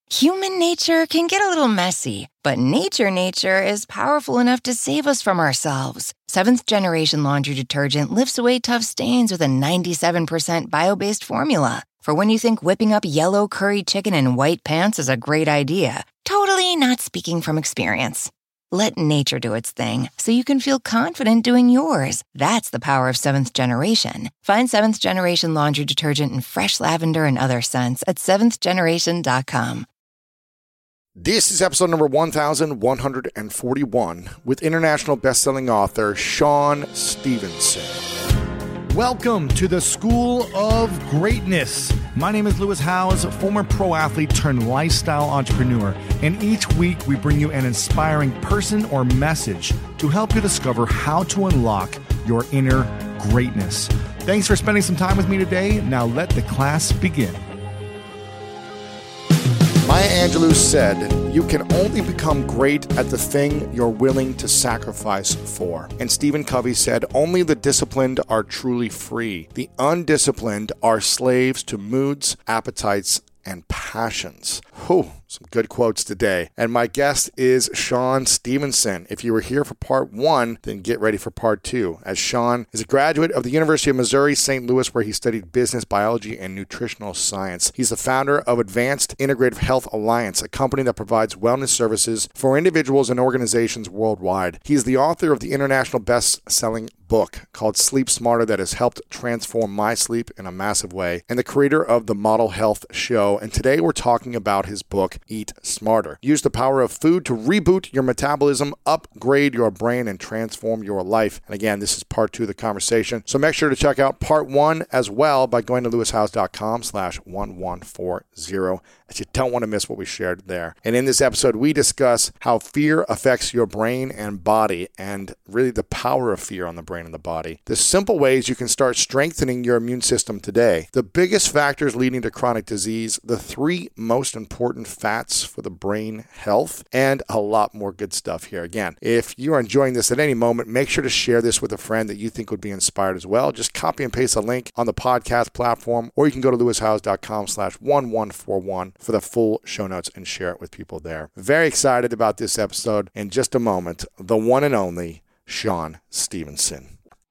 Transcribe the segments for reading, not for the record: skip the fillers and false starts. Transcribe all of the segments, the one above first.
Human nature can get a little messy, but nature is powerful enough to save us from ourselves. Seventh Generation Laundry Detergent lifts away tough stains with a 97% bio-based formula. For when you think whipping up yellow curry chicken in white pants is a great idea. Totally not speaking from experience. Let nature do its thing so you can feel confident doing yours. That's the power of Seventh Generation. Find Seventh Generation Laundry Detergent in fresh lavender and other scents at seventhgeneration.com. This is episode number 1141 with international best-selling author Shawn Stevenson. Welcome to the School of Greatness. My name is Lewis Howes, former pro athlete turned lifestyle entrepreneur, and each week we bring you an inspiring person or message to help you discover how to unlock your inner greatness. Thanks for spending some time with me today. Now let the class begin. Maya Angelou said, "You can only become great at the thing you're willing to sacrifice for." And Stephen Covey said, "Only the disciplined are truly free. The undisciplined are slaves to moods, appetites, and passions." Whew, some good quotes today. And my guest is Shawn Stevenson. If you were here for part one, then get ready for part two, as Shawn is a graduate of the University of Missouri, St. Louis, where he studied business, biology, and nutritional science. He's the founder of Advanced Integrative Health Alliance, a company that provides wellness services for individuals and organizations worldwide. He's the author of the international best-selling book called Sleep Smarter that has helped transform my sleep in a massive way, and the creator of the Model Health Show. And today we're talking about his book, Eat Smarter. Use the power of food to reboot your metabolism, upgrade your brain, and transform your life. And again, this is part two of the conversation. So make sure to check out part one as well by going to lewishowes.com/1140, as you don't want to miss what we shared there. And in this episode, we discuss how fear affects your brain and body, and really the power of fear on the brain and the body. The simple ways you can start strengthening your immune system today. The biggest factors leading to chronic disease, the three most important fats for the brain health, and a lot more good stuff here. Again, if you are enjoying this at any moment, make sure to share this with a friend that you think would be inspired as well. Just copy and paste a link on the podcast platform, or you can go to lewishowes.com/1141 for the full show notes and share it with people there. Very excited about this episode. In just a moment, the one and only Shawn Stevenson.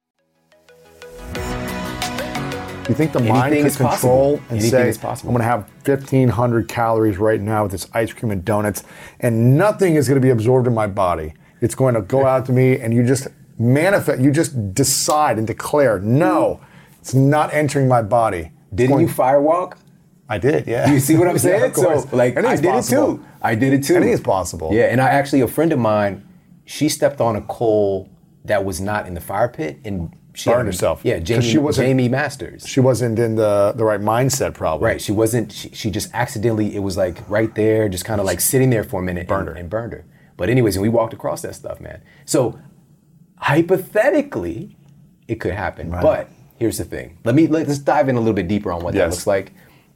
You think the mind can control and say, I'm going to have 1,500 calories right now with this ice cream and donuts, and nothing is going to be absorbed in my body. It's going to go out to me, and you just manifest, you just decide and declare, no, it's not entering my body. Didn't you firewalk? I did, yeah. You see what I'm saying? Yeah, of course. So, like, I did it too. Anything is possible. Yeah, and actually, a friend of mine, she stepped on a coal that was not in the fire pit, and she burned herself. Yeah, Jamie Masters. She wasn't in the right mindset, probably. Right, she wasn't. She just accidentally, it was like right there, just kind of like sitting there for a minute and burned her. But anyways, and we walked across that stuff, man. So hypothetically, it could happen. Right. But here's the thing. Let's dive in a little bit deeper on what that looks like.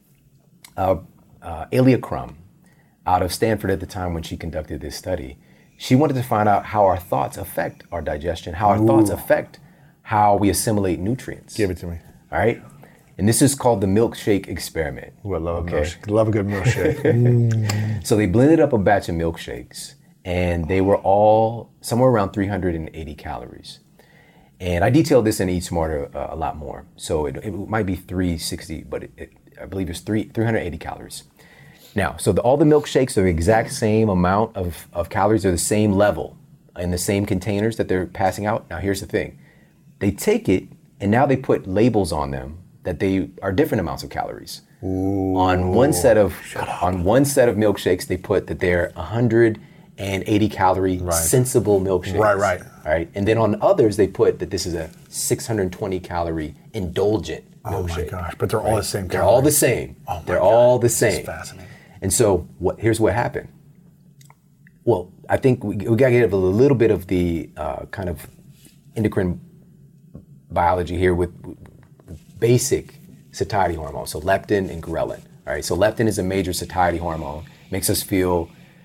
Elia Crum, out of Stanford at the time when she conducted this study, she wanted to find out how our thoughts affect our digestion, how our thoughts affect how we assimilate nutrients. Give it to me. All right? And this is called the milkshake experiment. Ooh, I love a milkshake. Love a good milkshake. So they blended up a batch of milkshakes, and they were all somewhere around 380 calories. And I detailed this in Eat Smarter a lot more. So it might be 360, but I believe it's 380 calories. Now, so all the milkshakes are the exact same amount of calories, they're the same level in the same containers that they're passing out. Now, here's the thing. They take it, and now they put labels on them that they are different amounts of calories. Ooh. On one set of milkshakes, they put that they're 180 calorie sensible milkshakes. Right. All right. And then on others, they put that this is a 620 calorie indulgent milkshake. Oh my gosh! But they're all the same. They're all the same. Oh they're all the same. That's fascinating. And so here's what happened. Well, I think we got to get a little bit of the kind of endocrine biology here with basic satiety hormone. So leptin and ghrelin. All right. So leptin is a major satiety hormone. Makes us feel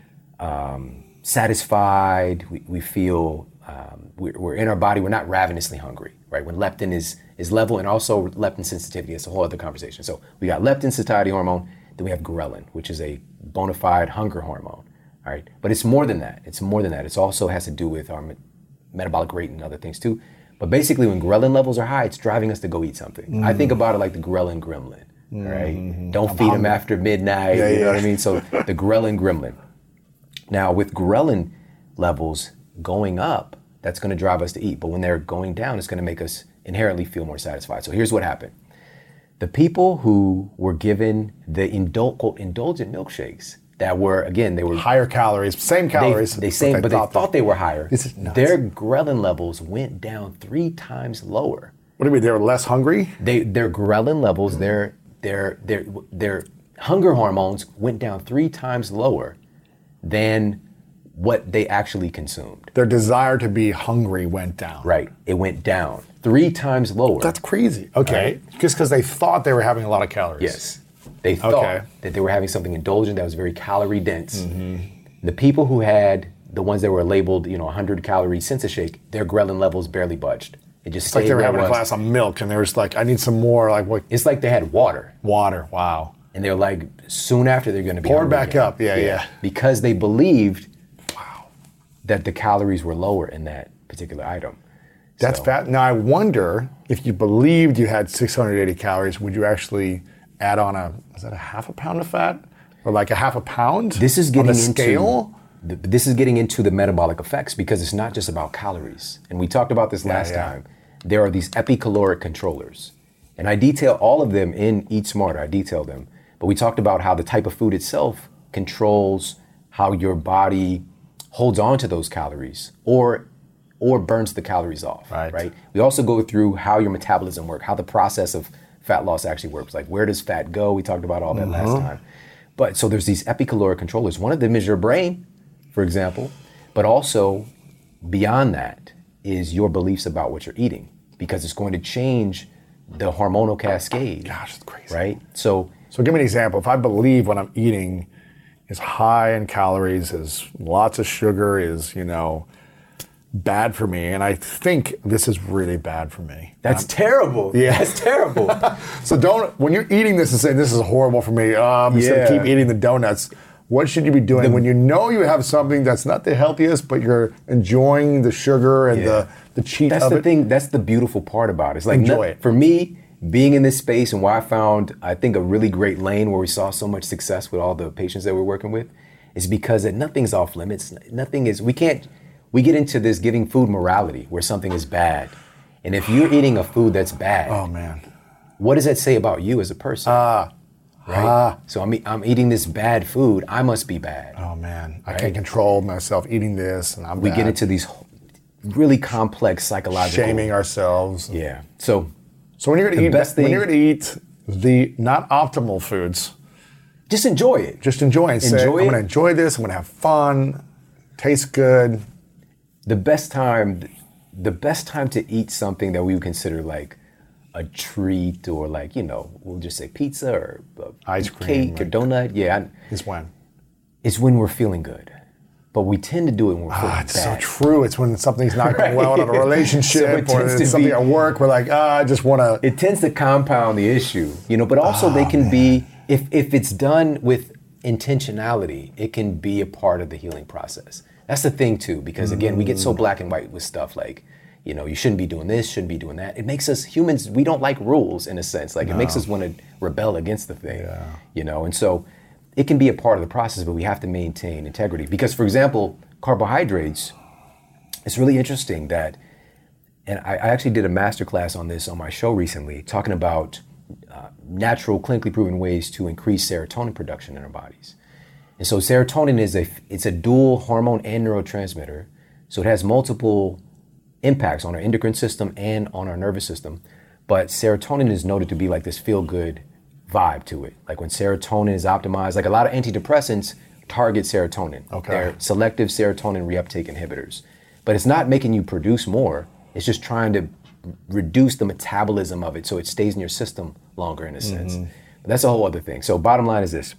satisfied. We feel we're in our body. We're not ravenously hungry. Right. When leptin is level, and also leptin sensitivity. It's a whole other conversation. So we got leptin, satiety hormone. Then we have ghrelin, which is a bona fide hunger hormone. All right, but it's more than that. It's more than that. It also has to do with our metabolic rate and other things too. But basically, when ghrelin levels are high, it's driving us to go eat something. I think about it like the ghrelin gremlin. Right? Don't feed them after midnight. You know what I mean? So the ghrelin gremlin. Now, with ghrelin levels going up, that's going to drive us to eat. But when they're going down, it's going to make us inherently feel more satisfied. So here's what happened. The people who were given the quote, indulgent milkshakes that were, again, they were higher calories, same calories. They thought they were higher. Their ghrelin levels went down 3 times lower. What do you mean? They were less hungry? Their ghrelin levels, their hunger hormones went down 3 times lower than what they actually consumed. Their desire to be hungry went down. Right. It went down 3 times lower. That's crazy. Okay. Right? Just because they thought they were having a lot of calories. Yes. They thought that they were having something indulgent that was very calorie dense. The people who had the ones that were labeled, 100 calories Sensa-Shake, their ghrelin levels barely budged. It just it's like they were having a glass of milk and they were just like, I need some more. Like what? It's like they had water. Water, wow. And they're like, soon after they're going to be poured back again. up, yeah. Because they believed that the calories were lower in that particular item. That's fat. Now I wonder if you believed you had 680 calories, would you actually add on a half a pound of fat? Or like a half a pound? This is getting on the scale? This is getting into the metabolic effects because it's not just about calories. And we talked about this last time. There are these epicaloric controllers. And I detail all of them in Eat Smarter. I detail them. But we talked about how the type of food itself controls how your body holds on to those calories or burns the calories off, right? We also go through how your metabolism works, how the process of fat loss actually works. Like where does fat go? We talked about all that last time. But so there's these epicaloric controllers. One of them is your brain, for example, but also beyond that is your beliefs about what you're eating because it's going to change the hormonal cascade. Gosh, that's crazy. Right? So give me an example. If I believe what I'm eating is high in calories, is lots of sugar, is, bad for me, and I think this is really bad for me. That's terrible. Yeah. That's terrible. So when you're eating this and saying this is horrible for me, I'm just going to keep eating the donuts, what should you be doing when you know you have something that's not the healthiest, but you're enjoying the sugar and the cheat of it? That's the thing. That's the beautiful part about it. It's like enjoy it. For me, being in this space and why I found, I think, a really great lane where we saw so much success with all the patients that we're working with is because nothing's off limits. Nothing is, we get into this giving food morality where something is bad. And if you're eating a food that's bad, oh man, what does that say about you as a person? Right? So I'm eating this bad food, I must be bad. Oh man, I can't control myself eating this and we get into these really complex psychological... Shaming ourselves. Yeah. So when you're going to eat the not optimal foods, just enjoy it. Just enjoy it. I'm going to enjoy this, I'm going to have fun, taste good. The best time to eat something that we would consider like a treat or like, we'll just say pizza or ice cream, cake or donut. Yeah. Is when? It's when we're feeling good. But we tend to do it when we're feeling bad. It's so true. It's when something's not going well in a relationship or it's something at work. We're like, I just want to. It tends to compound the issue, but also they can be, if it's done with intentionality, it can be a part of the healing process. That's the thing too, because again, we get so black and white with stuff like, you shouldn't be doing this, shouldn't be doing that. It makes us humans, we don't like rules in a sense. Like it makes us want to rebel against the thing, and so it can be a part of the process, but we have to maintain integrity. Because for example, carbohydrates, it's really interesting that, and I actually did a masterclass on this on my show recently, talking about natural, clinically proven ways to increase serotonin production in our bodies. And so serotonin it's a dual hormone and neurotransmitter. So it has multiple impacts on our endocrine system and on our nervous system. But serotonin is noted to be like this feel-good vibe to it. Like when serotonin is optimized, like a lot of antidepressants target serotonin. Okay. They're selective serotonin reuptake inhibitors. But it's not making you produce more. It's just trying to reduce the metabolism of it so it stays in your system longer in a sense. But that's a whole other thing. So bottom line is this.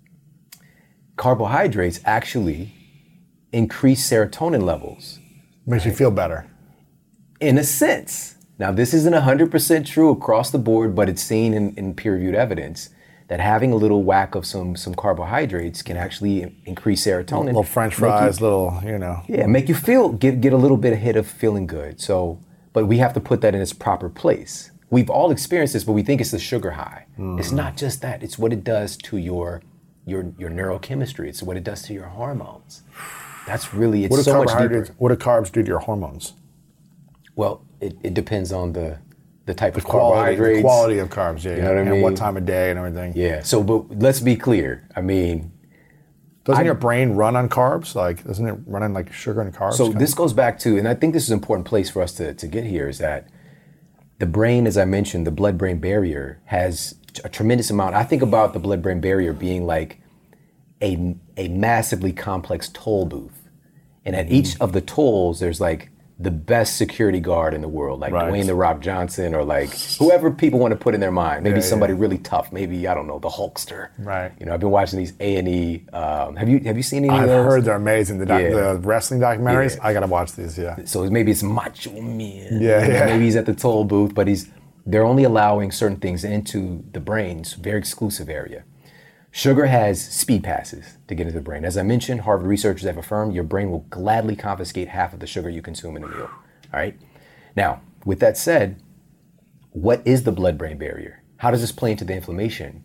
Carbohydrates actually increase serotonin levels. Makes you feel better. In a sense. Now, this isn't 100% true across the board, but it's seen in peer-reviewed evidence that having a little whack of some carbohydrates can actually increase serotonin. Little French fries, make you feel, get a little bit ahead of feeling good. So, but we have to put that in its proper place. We've all experienced this, but we think it's the sugar high. It's not just that. It's what it does to your neurochemistry. It's what it does to your hormones. That's really, it's so much deeper. What do carbs do to your hormones? Well, it depends on the type of carbohydrates. The quality of carbs, You know what I mean? And what time of day and everything. Yeah, so but let's be clear. I mean, doesn't your brain run on carbs? Like, doesn't it run on like sugar and carbs? So this goes back to, and I think this is an important place for us to get here, is that the brain, as I mentioned, the blood-brain barrier has a tremendous amount. I think about the blood-brain barrier being like a massively complex toll booth. And at each of the tolls, there's like the best security guard in the world, like Dwayne "The Rock" Johnson, or like whoever people want to put in their mind. Maybe somebody really tough. Maybe, I don't know, the Hulkster. Right. You know, I've been watching these A&E. Have you seen any of those? I've heard they're amazing. The wrestling documentaries. Yeah. I gotta watch these. Yeah. So maybe it's Macho Man. Yeah. Maybe he's at the toll booth, but they're only allowing certain things into the brain's very exclusive area. Sugar has speed passes to get into the brain. As I mentioned, Harvard researchers have affirmed your brain will gladly confiscate half of the sugar you consume in a meal. All right. Now, with that said, what is the blood-brain barrier? How does this play into the inflammation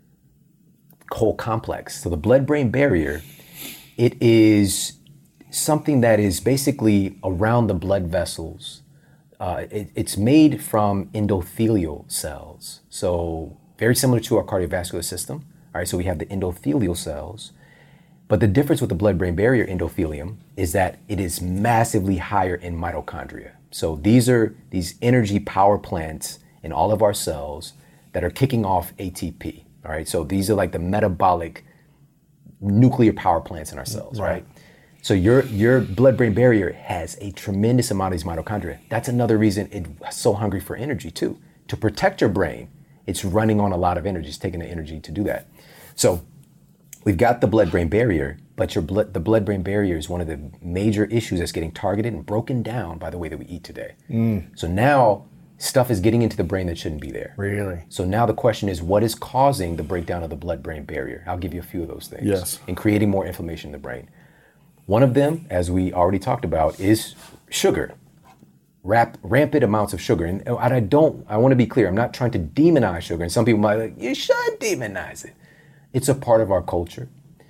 whole complex? So the blood-brain barrier, it is something that is basically around the blood vessels. It's made from endothelial cells. So very similar to our cardiovascular system. All right, so we have the endothelial cells, but the difference with the blood-brain barrier endothelium is that it is massively higher in mitochondria. So these are these energy power plants in all of our cells that are kicking off ATP. All right, so these are like the metabolic nuclear power plants in our cells, right? So your blood-brain barrier has a tremendous amount of these mitochondria. That's another reason it's so hungry for energy too. To protect your brain, it's running on a lot of energy. It's taking the energy to do that. So we've got the blood-brain barrier, but the blood-brain barrier is one of the major issues that's getting targeted and broken down by the way that we eat today. So now stuff is getting into the brain that shouldn't be there. Really? So now the question is, what is causing the breakdown of the blood-brain barrier? I'll give you a few of those things. Yes. And creating more inflammation in the brain. One of them, as we already talked about, is sugar. Rampant amounts of sugar. And I want to be clear, I'm not trying to demonize sugar. And some people might be like, you should demonize it. It's a part of our culture.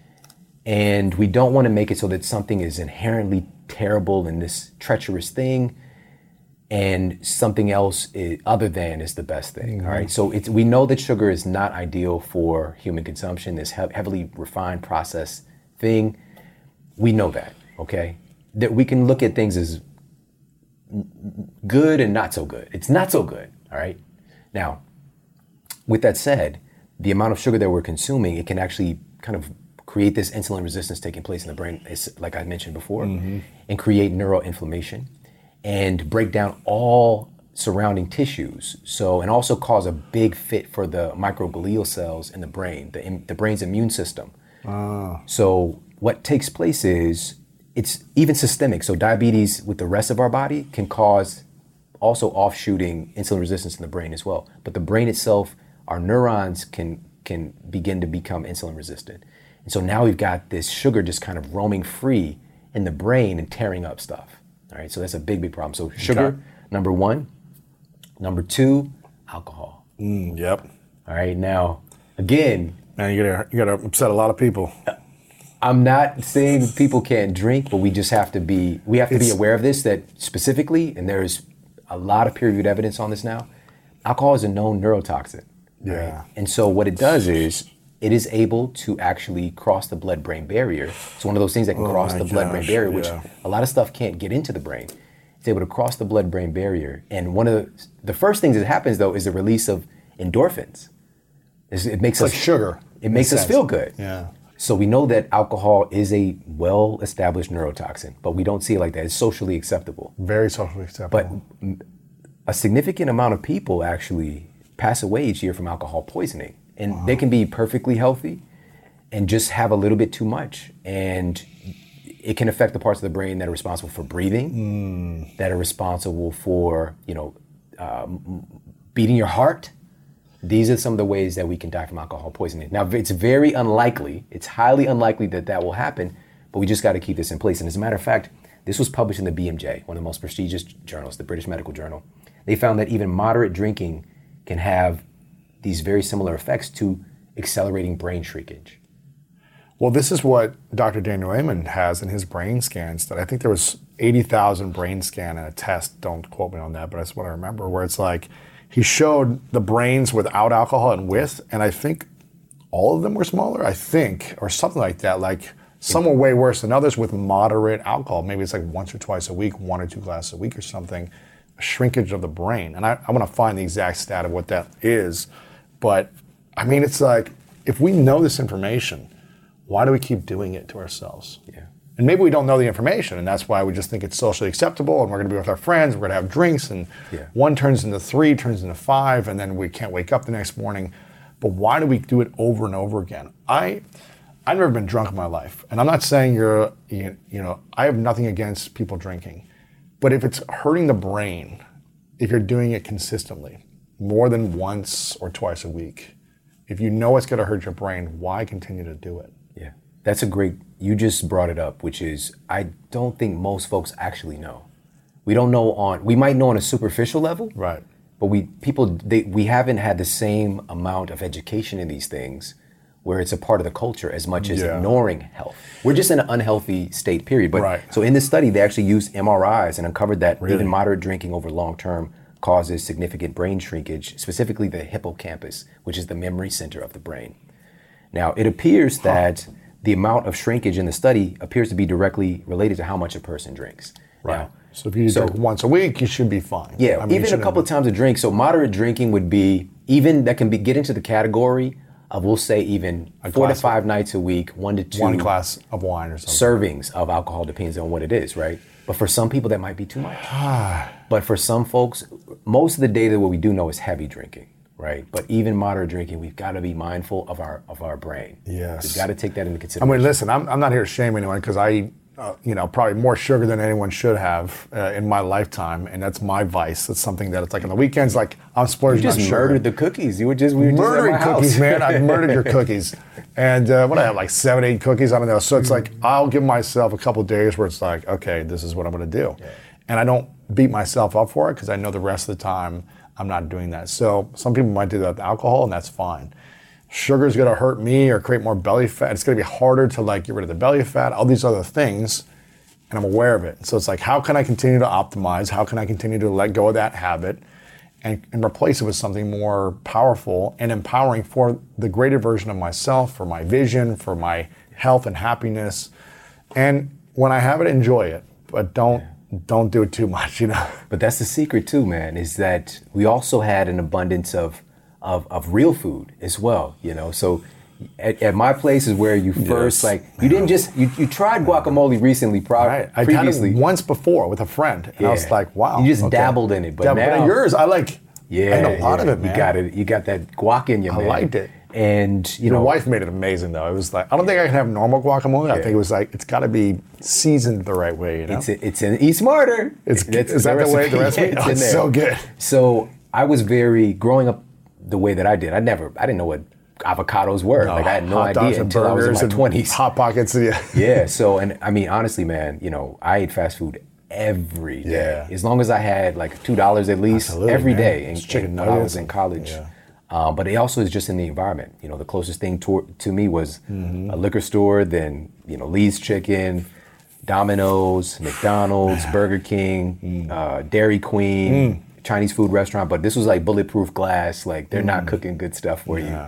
And we don't want to make it so that something is inherently terrible and this treacherous thing, and something else other than is the best thing. All right. So we know that sugar is not ideal for human consumption, this heavily refined processed thing. We know that, okay? That we can look at things as good and not so good. It's not so good, all right? Now, with that said, the amount of sugar that we're consuming, it can actually kind of create this insulin resistance taking place in the brain, like I mentioned before, and create neuroinflammation and break down all surrounding tissues. So, and also cause a big fit for the microglial cells in the brain, the brain's immune system. So what takes place is, it's even systemic. So diabetes with the rest of our body can cause also offshooting insulin resistance in the brain as well. But the brain itself, our neurons can begin to become insulin resistant. And so now we've got this sugar just kind of roaming free in the brain and tearing up stuff. All right, so that's a big problem. So sugar, number one. Number two, alcohol. Yep. All right, now, again. Man, you gotta upset a lot of people. I'm not saying people can't drink, but we just have to be aware of this, that specifically, and there's a lot of peer-reviewed evidence on this now, alcohol is a known neurotoxin. Yeah. Right? And so what it does is, it is able to actually cross the blood-brain barrier. It's one of those things that can cross the blood-brain barrier, which a lot of stuff can't get into the brain. It's able to cross the blood-brain barrier. And one of the first things that happens, though, is the release of endorphins. It makes us like sugar. It makes us feel good. Yeah. So we know that alcohol is a well-established neurotoxin, but we don't see it like that. It's socially acceptable. Very socially acceptable. But a significant amount of people actually pass away each year from alcohol poisoning. And they can be perfectly healthy and just have a little bit too much. And it can affect the parts of the brain that are responsible for breathing, that are responsible for, beating your heart, these are some of the ways that we can die from alcohol poisoning. Now, it's very unlikely, it's highly unlikely that will happen, but we just got to keep this in place. And as a matter of fact, this was published in the BMJ, one of the most prestigious journals, the British Medical Journal. They found that even moderate drinking can have these very similar effects to accelerating brain shrinkage. Well, this is what Dr. Daniel Amen has in his brain scans, that I think there was 80,000 brain scan in a test, don't quote me on that, but that's what I remember, where it's like he showed the brains without alcohol and with, and I think all of them were smaller, I think, or something like that. Like some were way worse than others with moderate alcohol. Maybe it's like once or twice a week, 1 or 2 glasses a week or something, a shrinkage of the brain. And I want to find the exact stat of what that is. But I mean, it's like, if we know this information, why do we keep doing it to ourselves? Yeah. And maybe we don't know the information, and that's why we just think it's socially acceptable, and we're going to be with our friends, we're going to have drinks, and 1 turns into 3, turns into 5, and then we can't wake up the next morning. But why do we do it over and over again? I've never been drunk in my life, and I'm not saying I have nothing against people drinking, but if it's hurting the brain, if you're doing it consistently, more than once or twice a week, if you know it's going to hurt your brain, why continue to do it? Yeah, that's you just brought it up, which is, I don't think most folks actually know. We don't know we might know on a superficial level, right? But we haven't had the same amount of education in these things where it's a part of the culture as much as ignoring health. We're just in an unhealthy state, period. But So in this study, they actually used MRIs and uncovered that even moderate drinking over long term causes significant brain shrinkage, specifically the hippocampus, which is the memory center of the brain. Now, it appears that the amount of shrinkage in the study appears to be directly related to how much a person drinks. Right. Now, so if you drink once a week, you should be fine. Yeah, I mean, even a couple of times a drink. So moderate drinking would be, even that can get into the category of, we'll say, even 4 to 5 nights a week, 1 to 2. 1 glass of wine or something. Servings of alcohol, depends on what it is, right? But for some people, that might be too much. But for some folks, most of the data, what we do know is heavy drinking, right? But even moderate drinking, we've got to be mindful of our brain. Yes. We've got to take that into consideration. I mean, listen, I'm not here to shame anyone, because I eat, probably more sugar than anyone should have in my lifetime, and that's my vice. That's something that it's like on the weekends, like I'm splurging on sugar. You just murdered the cookies. We were just murdering at my cookies, house. man. I've murdered your cookies. And what I have, like 7, 8 cookies, I don't know. So it's like, I'll give myself a couple days where it's like, okay, this is what I'm going to do. Yeah. And I don't beat myself up for it, because I know the rest of the time I'm not doing that. So some people might do that with alcohol, and that's fine. Sugar's going to hurt me or create more belly fat. It's going to be harder to like get rid of the belly fat, all these other things, and I'm aware of it. So it's like, how can I continue to optimize? How can I continue to let go of that habit and replace it with something more powerful and empowering for the greater version of myself, for my vision, for my health and happiness? And when I have it, enjoy it, but don't do it too much, But that's the secret too, man, is that we also had an abundance of real food as well, So at my place is where you first, you didn't just, you tried guacamole recently, I've had it once before with a friend, and I was like, wow. You just dabbled in it, but now. But at yours, I ate a lot of it, man. You got that guac in you, man. I liked it. And, Your wife made it amazing, though. It was like, I don't think I can have normal guacamole. I think it was like, it's got to be seasoned the right way, It's in Eat Smarter. Is that the way the recipe? It's in there. So good. So I was growing up the way that I did, I didn't know what avocados were. I had no idea until I was in my 20s. Hot Pockets, Yeah, so, and I mean, honestly, man, I ate fast food every day. As long as I had like $2 at least every day when I was in college. Yeah. But it also is just in the environment. The closest thing to me was a liquor store, then, Lee's Chicken, Domino's, McDonald's, Burger King, Dairy Queen, Chinese food restaurant. But this was like bulletproof glass. Like, they're not cooking good stuff for you.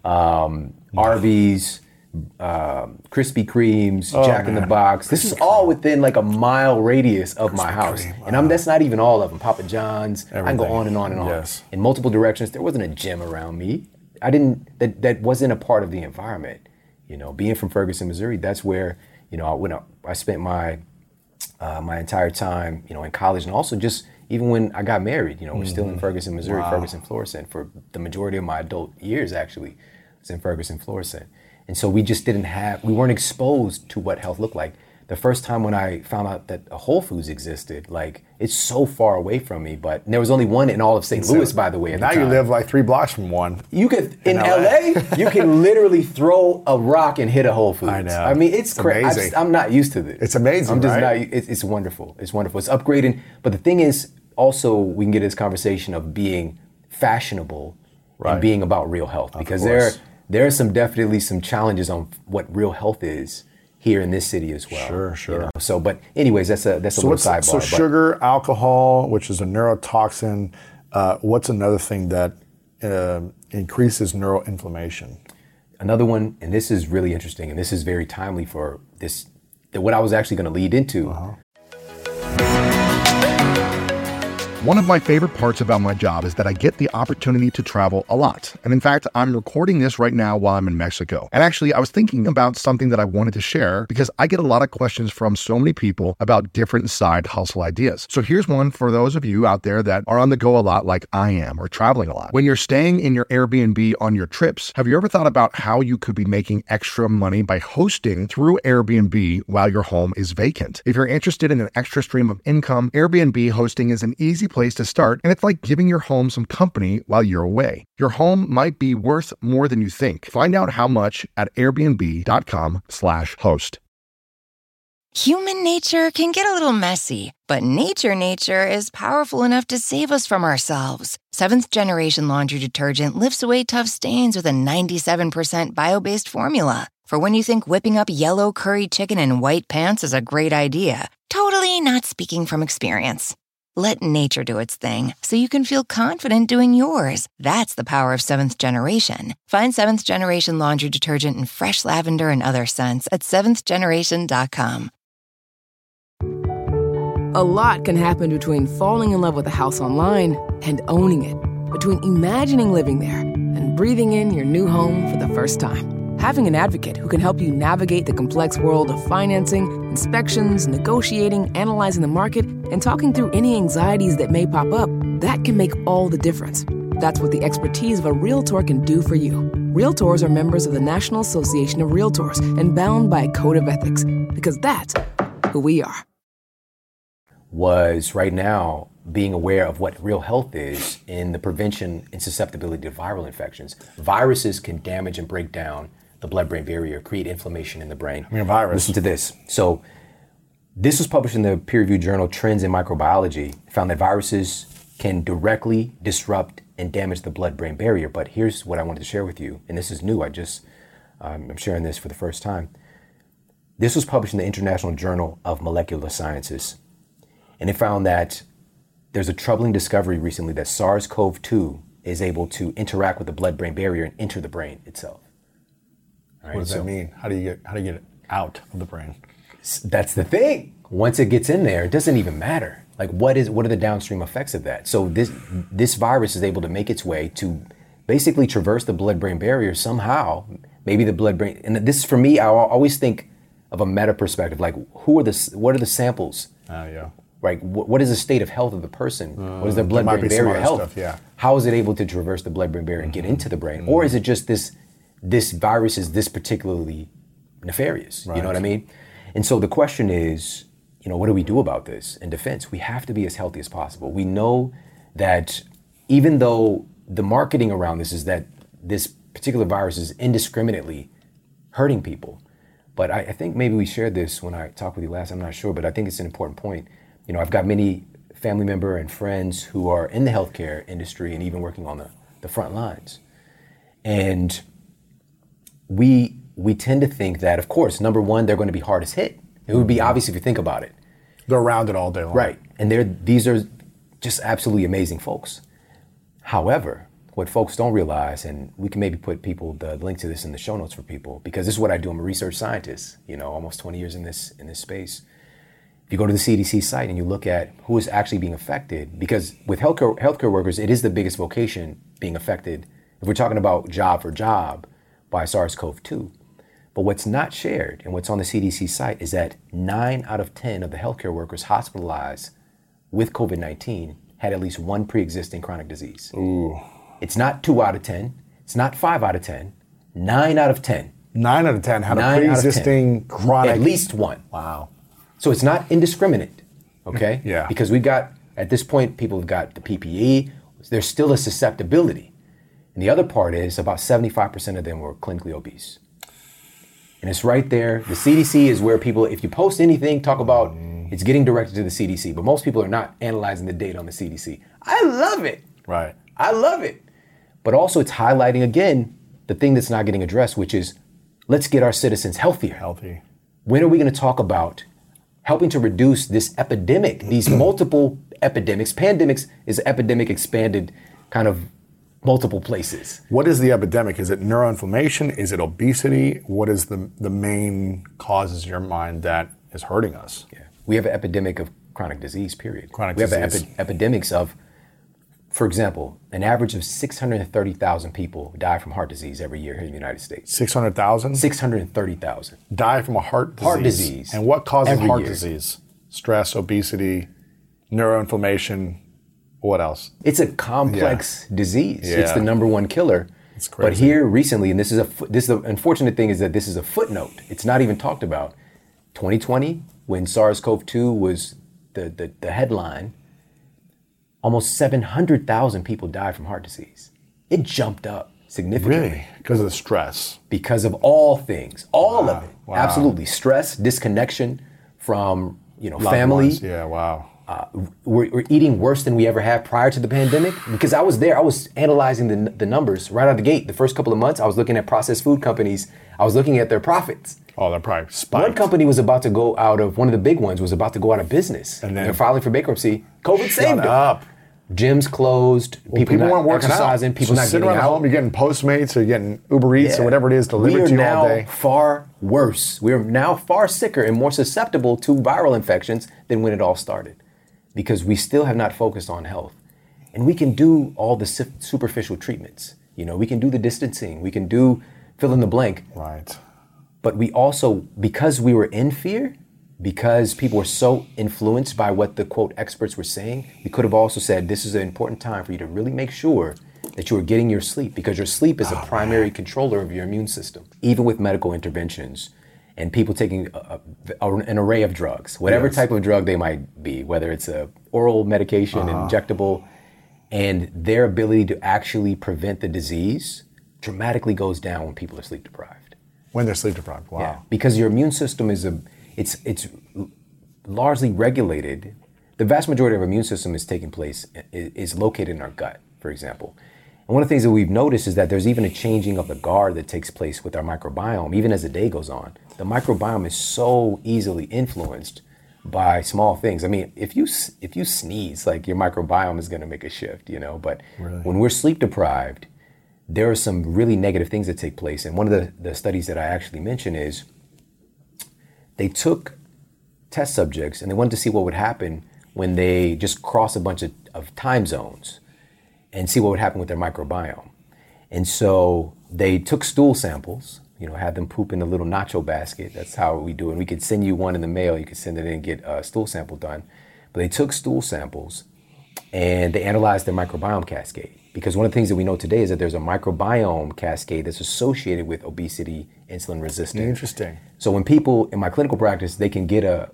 Arby's, Krispy Kremes, Jack in the Box. This is all within like a mile radius of my house. And that's not even all of them. Papa John's, everything. I can go on and on and on. Yes. In multiple directions. There wasn't a gym around me. That wasn't a part of the environment. Being from Ferguson, Missouri, that's where, when I spent my entire time, in college, and also just even when I got married, we're still in Ferguson, Missouri, Ferguson, Florissant, for the majority of my adult years, actually, was in Ferguson, Florissant. And so we just we weren't exposed to what health looked like. the first time when I found out that a Whole Foods existed, like, it's so far away from me, but there was only one in all of St. Louis, by the way. Now you live like 3 blocks from one. You could, in LA, you can literally throw a rock and hit a Whole Foods. I know. I mean, it's crazy. I'm not used to this. It's amazing, I'm just right? not, it's wonderful. It's wonderful. It's upgrading. But the thing is, also, we can get this conversation of being fashionable and being about real health. Because there are definitely some challenges on what real health is here in this city as well. Sure. You know? So, but anyways, that's a little sidebar. So sugar, alcohol, which is a neurotoxin. What's another thing that increases neuroinflammation? Another one, and this is really interesting, and this is very timely for this, what I was actually going to lead into. One of my favorite parts about my job is that I get the opportunity to travel a lot. And in fact, I'm recording this right now while I'm in Mexico. And actually, I was thinking about something that I wanted to share because I get a lot of questions from so many people about different side hustle ideas. So here's one for those of you out there that are on the go a lot like I am, or traveling a lot. When you're staying in your Airbnb on your trips, have you ever thought about how you could be making extra money by hosting through Airbnb while your home is vacant? If you're interested in an extra stream of income, Airbnb hosting is an easy place to start, and it's like giving your home some company while you're away. Your home might be worth more than you think. Find out how much at airbnb.com/host. Human nature can get a little messy, but nature is powerful enough to save us from ourselves. Seventh Generation Laundry Detergent lifts away tough stains with a 97% bio-based formula. For when you think whipping up yellow curry chicken in white pants is a great idea. Totally not speaking from experience. Let nature do its thing so you can feel confident doing yours. That's the power of Seventh Generation. Find Seventh Generation Laundry Detergent in fresh lavender and other scents at seventhgeneration.com. A lot can happen between falling in love with a house online and owning it. Between imagining living there and breathing in your new home for the first time. Having an advocate who can help you navigate the complex world of financing, inspections, negotiating, analyzing the market, and talking through any anxieties that may pop up, that can make all the difference. That's what the expertise of a Realtor can do for you. Realtors are members of the National Association of Realtors and bound by a code of ethics, because that's who we are. Was right now being aware of what real health is in the prevention and susceptibility to viral infections. Viruses can damage and break down the blood-brain barrier, create inflammation in the brain. I mean, a virus. Listen to this. So this was published in the peer-reviewed journal Trends in Microbiology. It found that viruses can directly disrupt and damage the blood-brain barrier. But here's what I wanted to share with you, and this is new. I'm sharing this for the first time. This was published in the International Journal of Molecular Sciences, and it found that there's a troubling discovery recently that SARS-CoV-2 is able to interact with the blood-brain barrier and enter the brain itself. All right, what does that mean? How do you get it out of the brain? That's the thing. Once it gets in there, it doesn't even matter. Like, what are the downstream effects of that? So this virus is able to make its way to basically traverse the blood-brain barrier somehow. Maybe the blood-brain, and this for me, I always think of a meta perspective. Like, what are the samples? Yeah. Right. What is the state of health of the person? What is their blood-brain barrier health? Stuff, yeah. How is it able to traverse the blood-brain barrier and get into the brain? Or is it just this virus is this particularly nefarious? Right. You know what I mean? And so the question is, what do we do about this in defense? We have to be as healthy as possible. We know that even though the marketing around this is that this particular virus is indiscriminately hurting people, but I think maybe we shared this when I talked with you last, I'm not sure, but I think it's an important point. I've got many family member and friends who are in the healthcare industry and even working on the front lines. And we tend to think that, of course, number one, they're going to be hardest hit. It would be obvious if you think about it. They're around it all day long. Right. And these are just absolutely amazing folks. However, what folks don't realize, and we can maybe put the link to this in the show notes for people, because this is what I do. I'm a research scientist, almost 20 years in this space. If you go to the CDC site and you look at who is actually being affected, because with healthcare workers, it is the biggest vocation being affected, if we're talking about job for job, by SARS-CoV-2. But what's not shared and what's on the CDC site is that 9 out of 10 of the healthcare workers hospitalized with COVID-19 had at least one pre-existing chronic disease. Ooh. It's not 2 out of 10. It's not 5 out of 10. 9 out of 10. 9 out of 10 had a pre-existing chronic. At least one. Wow. So it's not indiscriminate, okay? Yeah. Because we got, at this point, people have got the PPE. There's still a susceptibility. And the other part is about 75% of them were clinically obese. And it's right there. The CDC is where people, if you post anything, talk about it's getting directed to the CDC. But most people are not analyzing the data on the CDC. I love it. Right. I love it. But also it's highlighting, again, the thing that's not getting addressed, which is let's get our citizens healthier. Healthy. When are we going to talk about helping to reduce this epidemic, these multiple epidemics? Pandemics is epidemic expanded kind of multiple places. What is the epidemic? Is it neuroinflammation? Is it obesity? What is the main causes in your mind that is hurting us? Yeah. We have an epidemic of chronic disease, period. Chronic we disease. have epidemics of, for example, an average of 630,000 people die from heart disease every year here in the United States. 600,000? 630,000. Die from a heart disease. Heart disease. And what causes every heart year. disease? Stress, obesity, neuroinflammation. What else? It's a complex disease. Yeah. It's the number one killer. It's crazy. But here recently, and this is the unfortunate thing is that this is a footnote. It's not even talked about. 2020, when SARS-CoV-2 was the headline, almost 700,000 people died from heart disease. It jumped up significantly. Really? Because of the stress? Because of all things, all of it. Wow. Absolutely. Stress, disconnection from, Loved family. ones. Yeah, wow. We're eating worse than we ever have prior to the pandemic. Because I was there, I was analyzing the numbers right out of the gate. The first couple of months, I was looking at processed food companies. I was looking at their profits. Oh, they're probably spiked. One company was about to go out of, one of the big ones was about to go out of business. And then they're filing for bankruptcy. COVID saved Shut them. up. Gyms closed. People not weren't working exercising. out. People So not sitting getting around out. home, you're getting Postmates or you're getting Uber Eats or whatever it is delivered to you all We are day. now far worse. We are now far sicker and more susceptible to viral infections than when it all started, because we still have not focused on health. And we can do all the superficial treatments. We can do the distancing. We can do fill in the blank. Right. But we also, because we were in fear, because people were so influenced by what the quote experts were saying, we could have also said this is an important time for you to really make sure that you are getting your sleep, because your sleep is a primary controller of your immune system. Even with medical interventions and people taking an array of drugs, whatever type of drug they might be, whether it's a oral medication, injectable, and their ability to actually prevent the disease dramatically goes down when people are sleep deprived. When they're sleep deprived. Wow. Yeah, because your immune system is it's largely regulated. The vast majority of our immune system is located in our gut, for example. And one of the things that we've noticed is that there's even a changing of the guard that takes place with our microbiome, even as the day goes on. The microbiome is so easily influenced by small things. I mean, if you sneeze, like your microbiome is going to make a shift, But Really? When we're sleep deprived, there are some really negative things that take place. And one of the studies that I actually mentioned is they took test subjects and they wanted to see what would happen when they just cross a bunch of time zones and see what would happen with their microbiome. And so they took stool samples, had them poop in a little nacho basket. That's how we do it. And we could send you one in the mail. You could send it in and get a stool sample done. But they took stool samples and they analyzed their microbiome cascade. Because one of the things that we know today is that there's a microbiome cascade that's associated with obesity, insulin resistance. Interesting. So when people in my clinical practice, they can get a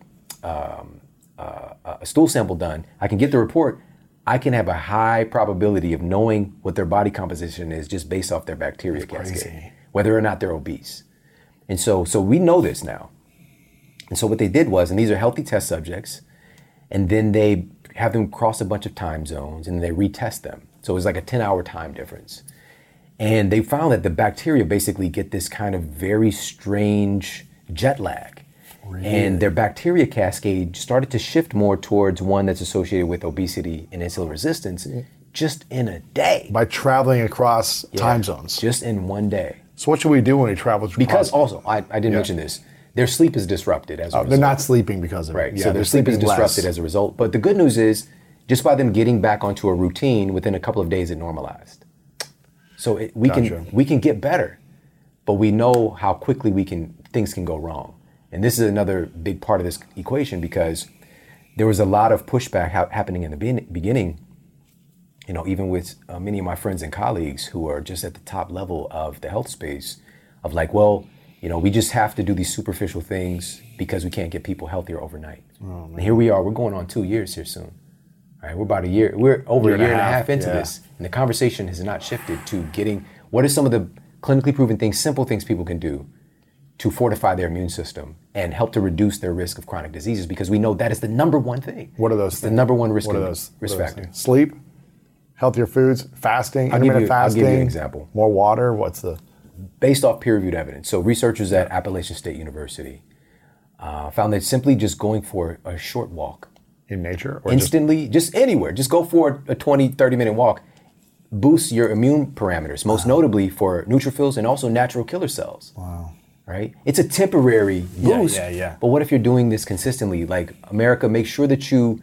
stool sample done, I can get the report, I can have a high probability of knowing what their body composition is just based off their bacteria cascade, whether or not they're obese. And so we know this now. And so what they did was, and these are healthy test subjects, and then they have them cross a bunch of time zones and they retest them. So it was like a 10-hour time difference. And they found that the bacteria basically get this kind of very strange jet lag. Really? And their bacteria cascade started to shift more towards one that's associated with obesity and insulin resistance just in a day. By traveling across time zones. Just in one day. So what should we do when we travel across? Because also, I didn't mention this, their sleep is disrupted as a result. They're not sleeping because of it. Right, so their sleep is disrupted as a result. But the good news is, just by them getting back onto a routine, within a couple of days it normalized. So we can get better, but we know how quickly things can go wrong. And this is another big part of this equation, because there was a lot of pushback happening in the beginning, even with many of my friends and colleagues who are just at the top level of the health space, of like, well, We just have to do these superficial things because we can't get people healthier overnight. And here we are, we're going on 2 years here soon. All right, we're over a year and a half into this. And the conversation has not shifted to getting, what are some of the clinically proven things, simple things people can do to fortify their immune system and help to reduce their risk of chronic diseases, because we know that is the number one thing. What are those things? The number one risk factor. Sleep, healthier foods, fasting, intermittent fasting. I'll give you an example. More water, Based off peer-reviewed evidence. So researchers at Appalachian State University found that simply just going for a short walk. In nature? Or instantly, just anywhere. Just go for a 20, 30-minute walk. Boosts your immune parameters, most notably for neutrophils and also natural killer cells. Wow. Right? It's a temporary boost. Yeah. But what if you're doing this consistently? Like, America, make sure that you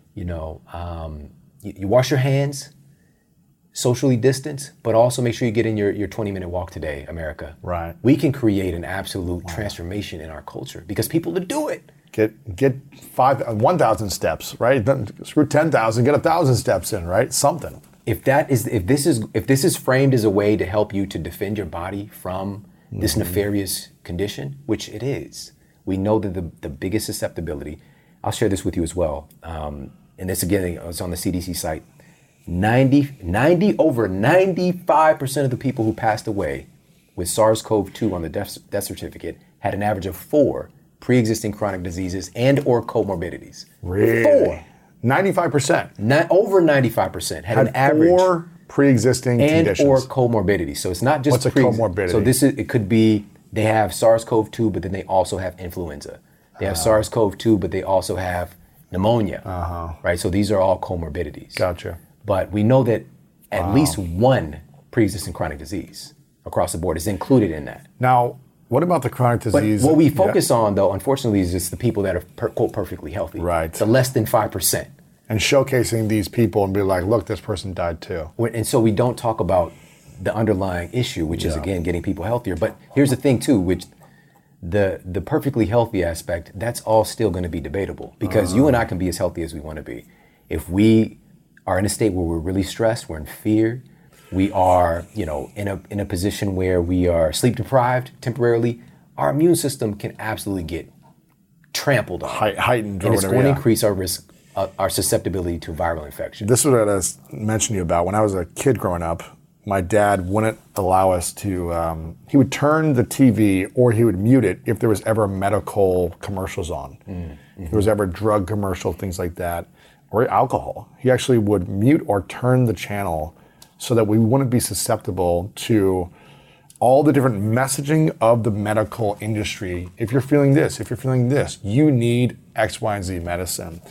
wash your hands, socially distance, but also make sure you get in your 20-minute walk today, America. Right. We can create an absolute transformation in our culture because people will do it. Get 1,000 steps, right? Screw 10,000, get 1,000 steps in, right? Something. If this is framed as a way to help you to defend your body from this nefarious condition, which it is, we know that the biggest susceptibility, I'll share this with you as well, and this again, it's on the CDC site, over 95% of the people who passed away with SARS-CoV-2 on the death certificate had an average of 4 pre-existing chronic diseases and or comorbidities. Really? 4. 95%. Over 95% had an average 4 pre-existing and conditions. or comorbidities. So it's not just what's a comorbidity? So it could be they have SARS-CoV-2, but then they also have influenza. They have SARS-CoV-2, but they also have pneumonia. Right? So these are all comorbidities. Gotcha. But we know that at least one pre-existing chronic disease across the board is included in that. Now, what about the chronic disease? But what we focus on, though, unfortunately, is just the people that are, quote, perfectly healthy. Right. The less than 5%. And showcasing these people and be like, look, this person died too. And so we don't talk about the underlying issue, which is, again, getting people healthier. But here's the thing, too, which the perfectly healthy aspect, that's all still going to be debatable. Because you and I can be as healthy as we want to be. If we are in a state where we're really stressed, we're in fear, we are, in a position where we are sleep deprived temporarily, our immune system can absolutely get trampled on. Heightened. And it's going to increase our risk, our susceptibility to viral infection. This is what I was mentioning to you about. When I was a kid growing up, my dad wouldn't allow us to, he would turn the TV or he would mute it if there was ever medical commercials on. If there was ever drug commercial, things like that, or alcohol. He actually would mute or turn the channel so that we wouldn't be susceptible to all the different messaging of the medical industry. If you're feeling this, you need X, Y, and Z medicine.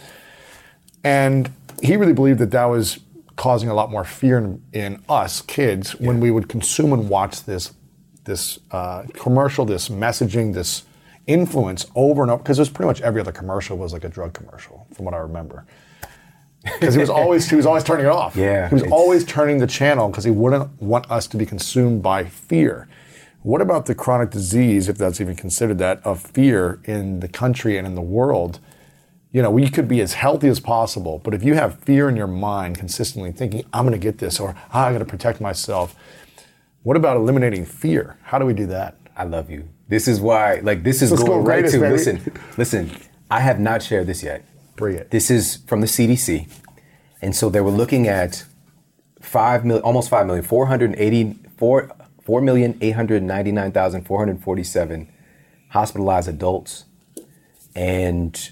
And he really believed that was causing a lot more fear in us kids when we would consume and watch this commercial, this messaging, this influence over and over, because it was pretty much every other commercial was like a drug commercial, from what I remember. Because he was always turning it off. Yeah, he was always turning the channel because he wouldn't want us to be consumed by fear. What about the chronic disease, if that's even considered that, of fear in the country and in the world? We could be as healthy as possible, but if you have fear in your mind consistently thinking, I'm going to get this, or I got to protect myself, what about eliminating fear? How do we do that? I love you. This is why, this is going right to, listen, I have not shared this yet. Bring it. This is from the CDC. And so they were looking at 4,899,447 hospitalized adults and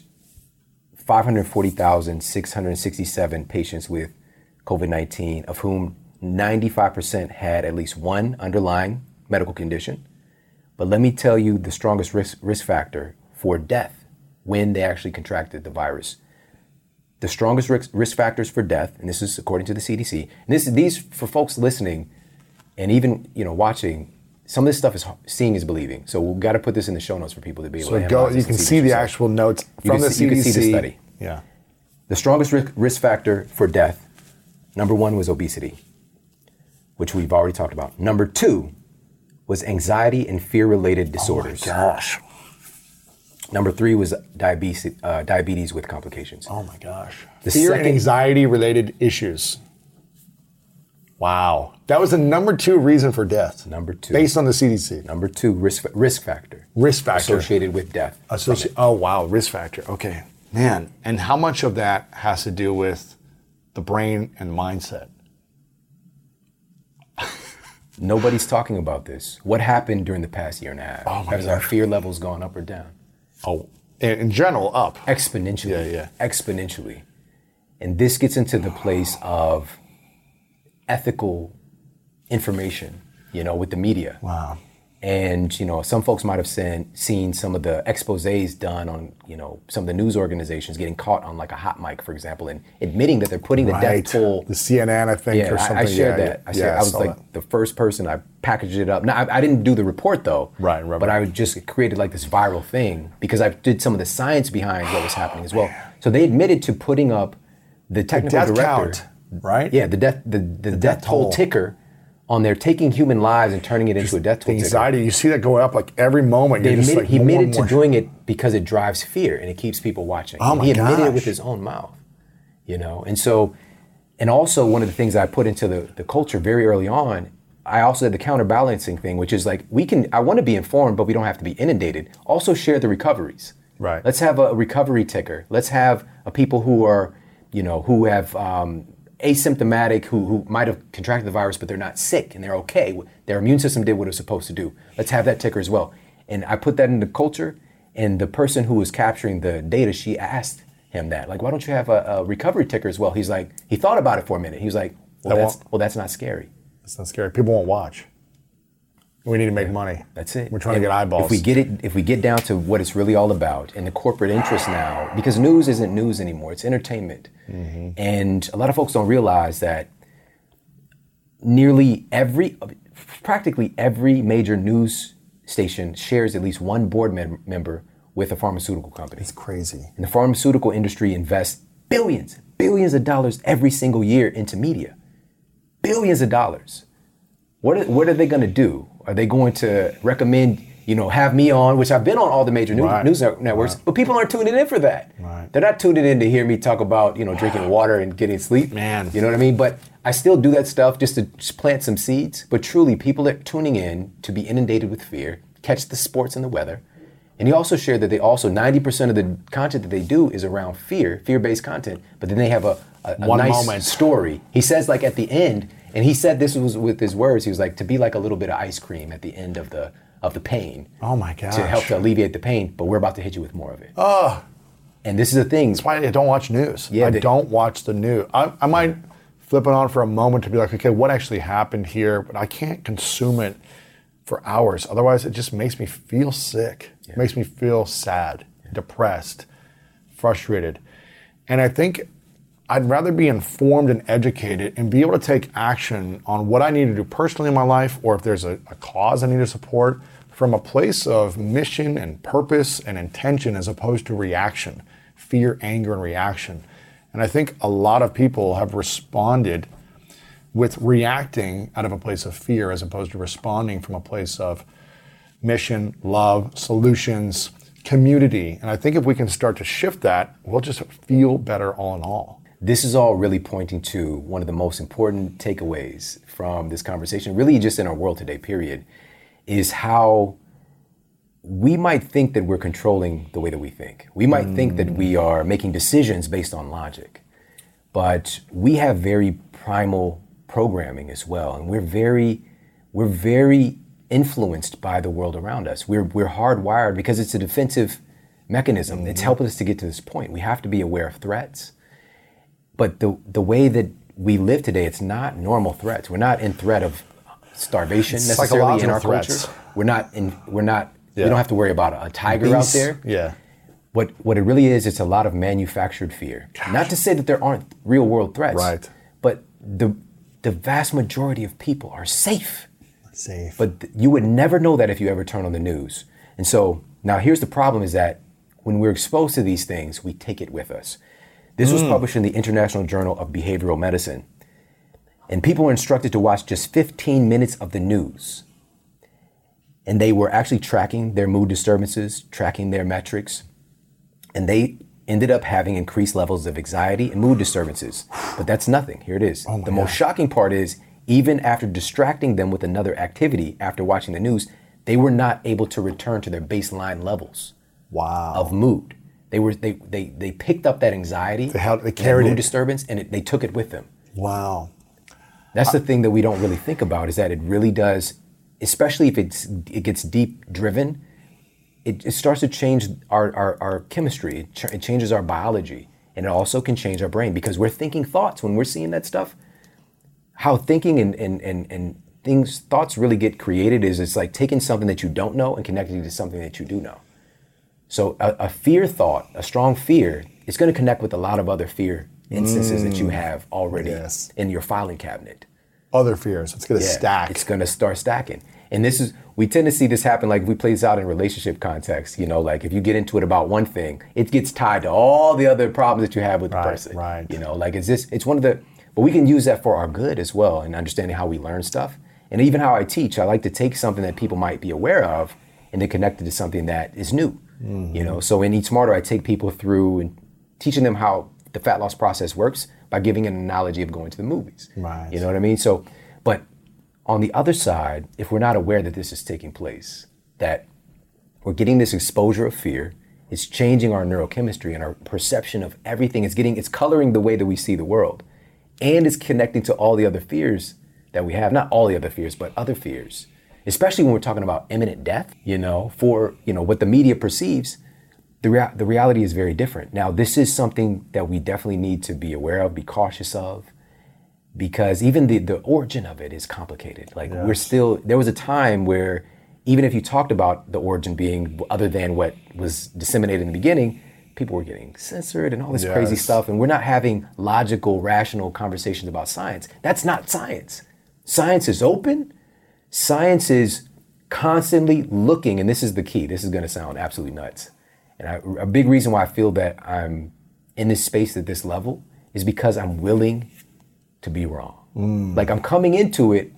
540,667 patients with COVID-19, of whom 95% had at least one underlying medical condition. But let me tell you the strongest risk factor for death when they actually contracted the virus. The strongest risk factors for death, and this is according to the CDC, and these for folks listening and even watching, some of this stuff is seeing is believing. So we've got to put this in the show notes for people to be able to analyze this. You can see the actual notes from the CDC. You can see the study. Yeah. The strongest risk factor for death, number 1 was obesity, which we've already talked about. Number 2 was anxiety and fear-related disorders. Oh my gosh. Number 3 was diabetes with complications. Oh my gosh. The Fear and second- anxiety related issues. Wow. That was the number 2 reason for death. Number 2. Based on the CDC. Number 2, risk factor. Risk factor. Associated with death. Oh, wow. Risk factor. Okay. Man. And how much of that has to do with the brain and mindset? Nobody's talking about this. What happened during the past year and a half? Oh my Has our fear levels gone up or down? Oh, in general, up. Exponentially. Yeah. Exponentially. And this gets into the place of ethical information, with the media. Wow. And, some folks might have seen some of the exposés done on, some of the news organizations getting caught on like a hot mic, for example, and admitting that they're putting the death toll. The CNN, I think, or something. I shared that. I was like the first person. I packaged it up. Now, I didn't do the report, though. Right. But I just created like this viral thing because I did some of the science behind what was happening as well. So they admitted to putting up the technical death director. Count, right? Yeah, the death toll ticker on there, taking human lives and turning it into a death toll ticker. Anxiety, you see that go up like every moment. He admitted to doing it because it drives fear and it keeps people watching. Oh my He admitted gosh. it with his own mouth, And also one of the things I put into the culture very early on, I also did the counterbalancing thing, which is like, I want to be informed, but we don't have to be inundated. Also share the recoveries. Right. Let's have a recovery ticker. Let's have people who are, who have asymptomatic, who might have contracted the virus, but they're not sick and they're okay. Their immune system did what it was supposed to do. Let's have that ticker as well. And I put that in the culture, and the person who was capturing the data, she asked him that, like, why don't you have a recovery ticker as well? He's like, he thought about it for a minute. He was like, that's not scary. That's not scary. People won't watch. We need to make money. That's it. We're trying to get eyeballs. If we get down to what it's really all about and the corporate interest now, because news isn't news anymore, it's entertainment. Mm-hmm. And a lot of folks don't realize that practically every major news station shares at least one board member with a pharmaceutical company. It's crazy. And the pharmaceutical industry invests billions of dollars every single year into media. Billions of dollars. What are they going to do? Are they going to recommend, have me on, which I've been on all the major news networks, but people aren't tuning in for that. Right. They're not tuning in to hear me talk about, drinking water and getting sleep. Man. You know what I mean? But I still do that stuff just to plant some seeds. But truly, people are tuning in to be inundated with fear, catch the sports and the weather. And he also shared that 90% of the content that they do is around fear-based content, but then they have a nice story. He says like at the end, and he said this was with his words, he was like, to be like a little bit of ice cream at the end of the pain. Oh my gosh. To help to alleviate the pain, but we're about to hit you with more of it. Oh. And this is the thing. That's why I don't watch news. Yeah, I don't watch the news. I might flip it on for a moment to be like, okay, what actually happened here? But I can't consume it for hours. Otherwise, it just makes me feel sick. Yeah. It makes me feel sad, depressed, frustrated. And I think I'd rather be informed and educated and be able to take action on what I need to do personally in my life, or if there's a cause I need to support, from a place of mission and purpose and intention as opposed to reaction, fear, anger, and reaction. And I think a lot of people have responded with reacting out of a place of fear as opposed to responding from a place of mission, love, solutions, community. And I think if we can start to shift that, we'll just feel better all in all. This is all really pointing to one of the most important takeaways from this conversation, really just in our world today, period, is how we might think that we're controlling the way that we think. We might think that we are making decisions based on logic, but we have very primal programming as well. And we're very influenced by the world around us. We're hardwired because it's a defensive mechanism. It's helping us to get to this point. We have to be aware of threats. But the way that we live today, it's not normal threats. We're not in threat of starvation necessarily in our culture. We don't have to worry about a tiger out there. Yeah. What it really is, it's a lot of manufactured fear. Gosh. Not to say that there aren't real world threats. Right. But the vast majority of people are safe. Safe. But you would never know that if you ever turn on the news. And so now here's the problem, is that when we're exposed to these things, we take it with us. This was published in the International Journal of Behavioral Medicine. And people were instructed to watch just 15 minutes of the news. And they were actually tracking their mood disturbances, tracking their metrics. And they ended up having increased levels of anxiety and mood disturbances. But that's nothing. Here it is. The most shocking part is, even after distracting them with another activity after watching the news, they were not able to return to their baseline levels of mood. They picked up that anxiety, they carried mood it. disturbance, and they took it with them. Wow. That's the thing that we don't really think about, is that it really does, especially if it gets deep driven, it starts to change our chemistry. It changes our biology, and it also can change our brain, because we're thinking thoughts when we're seeing that stuff. How thinking and thoughts really get created is it's like taking something that you don't know and connecting it to something that you do know. So a fear thought, a strong fear, is going to connect with a lot of other fear instances that you have already in your filing cabinet. Other fears. It's going to stack. It's going to start stacking. And we tend to see this happen, like if we play this out in relationship context, like if you get into it about one thing, it gets tied to all the other problems that you have with the person. Right. It's one of the, but we can use that for our good as well, and understanding how we learn stuff. And even how I teach, I like to take something that people might be aware of and then connect it to something that is new. So in Eat Smarter, I take people through and teaching them how the fat loss process works by giving an analogy of going to the movies. Right. You know what I mean? So, but on the other side, if we're not aware that this is taking place, that we're getting this exposure of fear, it's changing our neurochemistry and our perception of everything. It's coloring the way that we see the world, and it's connecting to all the other fears that we have. Not all the other fears, but other fears, especially when we're talking about imminent death, for what the media perceives. The reality is very different. Now, this is something that we definitely need to be aware of, be cautious of, because even the origin of it is complicated. There was a time where even if you talked about the origin being other than what was disseminated in the beginning, people were getting censored and all this crazy stuff, and we're not having logical, rational conversations about science. That's not science. Science is open. Science is constantly looking, and this is the key. This is going to sound absolutely nuts. And a big reason why I feel that I'm in this space at this level is because I'm willing to be wrong. Like I'm coming into it,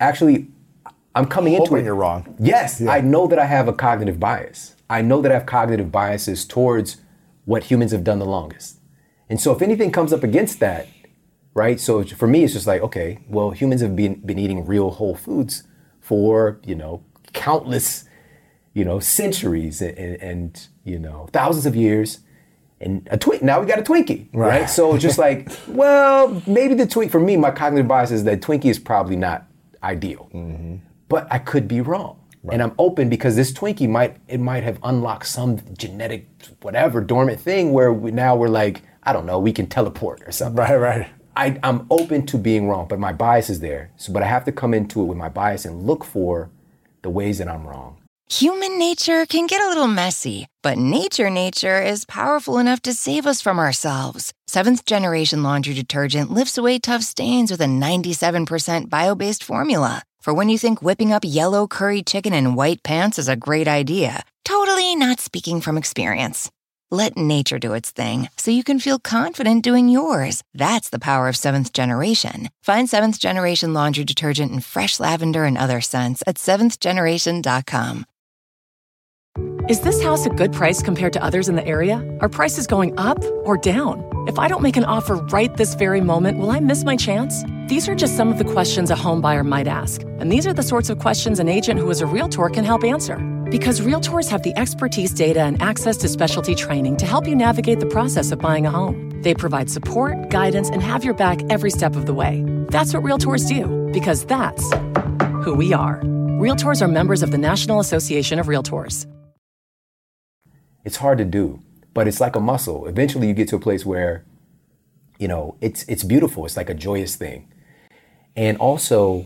hoping you're wrong. Yes, I know that I have a cognitive bias. I know that I have cognitive biases towards what humans have done the longest. And so if anything comes up against that, right? So for me, it's just like, okay, well, humans have been eating real whole foods for, countless, centuries and thousands of years. And now we got a Twinkie, right? So just like, well, maybe the Twinkie, for me, my cognitive bias is that Twinkie is probably not ideal, but I could be wrong. Right. And I'm open because this Twinkie might have unlocked some genetic, whatever, dormant thing where we're like, I don't know, we can teleport or something. Right. I'm open to being wrong, but my bias is there. But I have to come into it with my bias and look for the ways that I'm wrong. Human nature can get a little messy, but nature is powerful enough to save us from ourselves. Seventh Generation Laundry Detergent lifts away tough stains with a 97% bio-based formula. For when you think whipping up yellow curry chicken in white pants is a great idea. Totally not speaking from experience. Let nature do its thing so you can feel confident doing yours. That's the power of Seventh Generation. Find Seventh Generation Laundry Detergent in fresh lavender and other scents at seventhgeneration.com. Is this house a good price compared to others in the area? Are prices going up or down? If I don't make an offer right this very moment, will I miss my chance? These are just some of the questions a home buyer might ask. And these are the sorts of questions an agent who is a Realtor can help answer. Because Realtors have the expertise, data, and access to specialty training to help you navigate the process of buying a home. They provide support, guidance, and have your back every step of the way. That's what Realtors do, because that's who we are. Realtors are members of the National Association of Realtors. It's hard to do, but it's like a muscle. Eventually you get to a place where, it's beautiful. It's like a joyous thing. And also,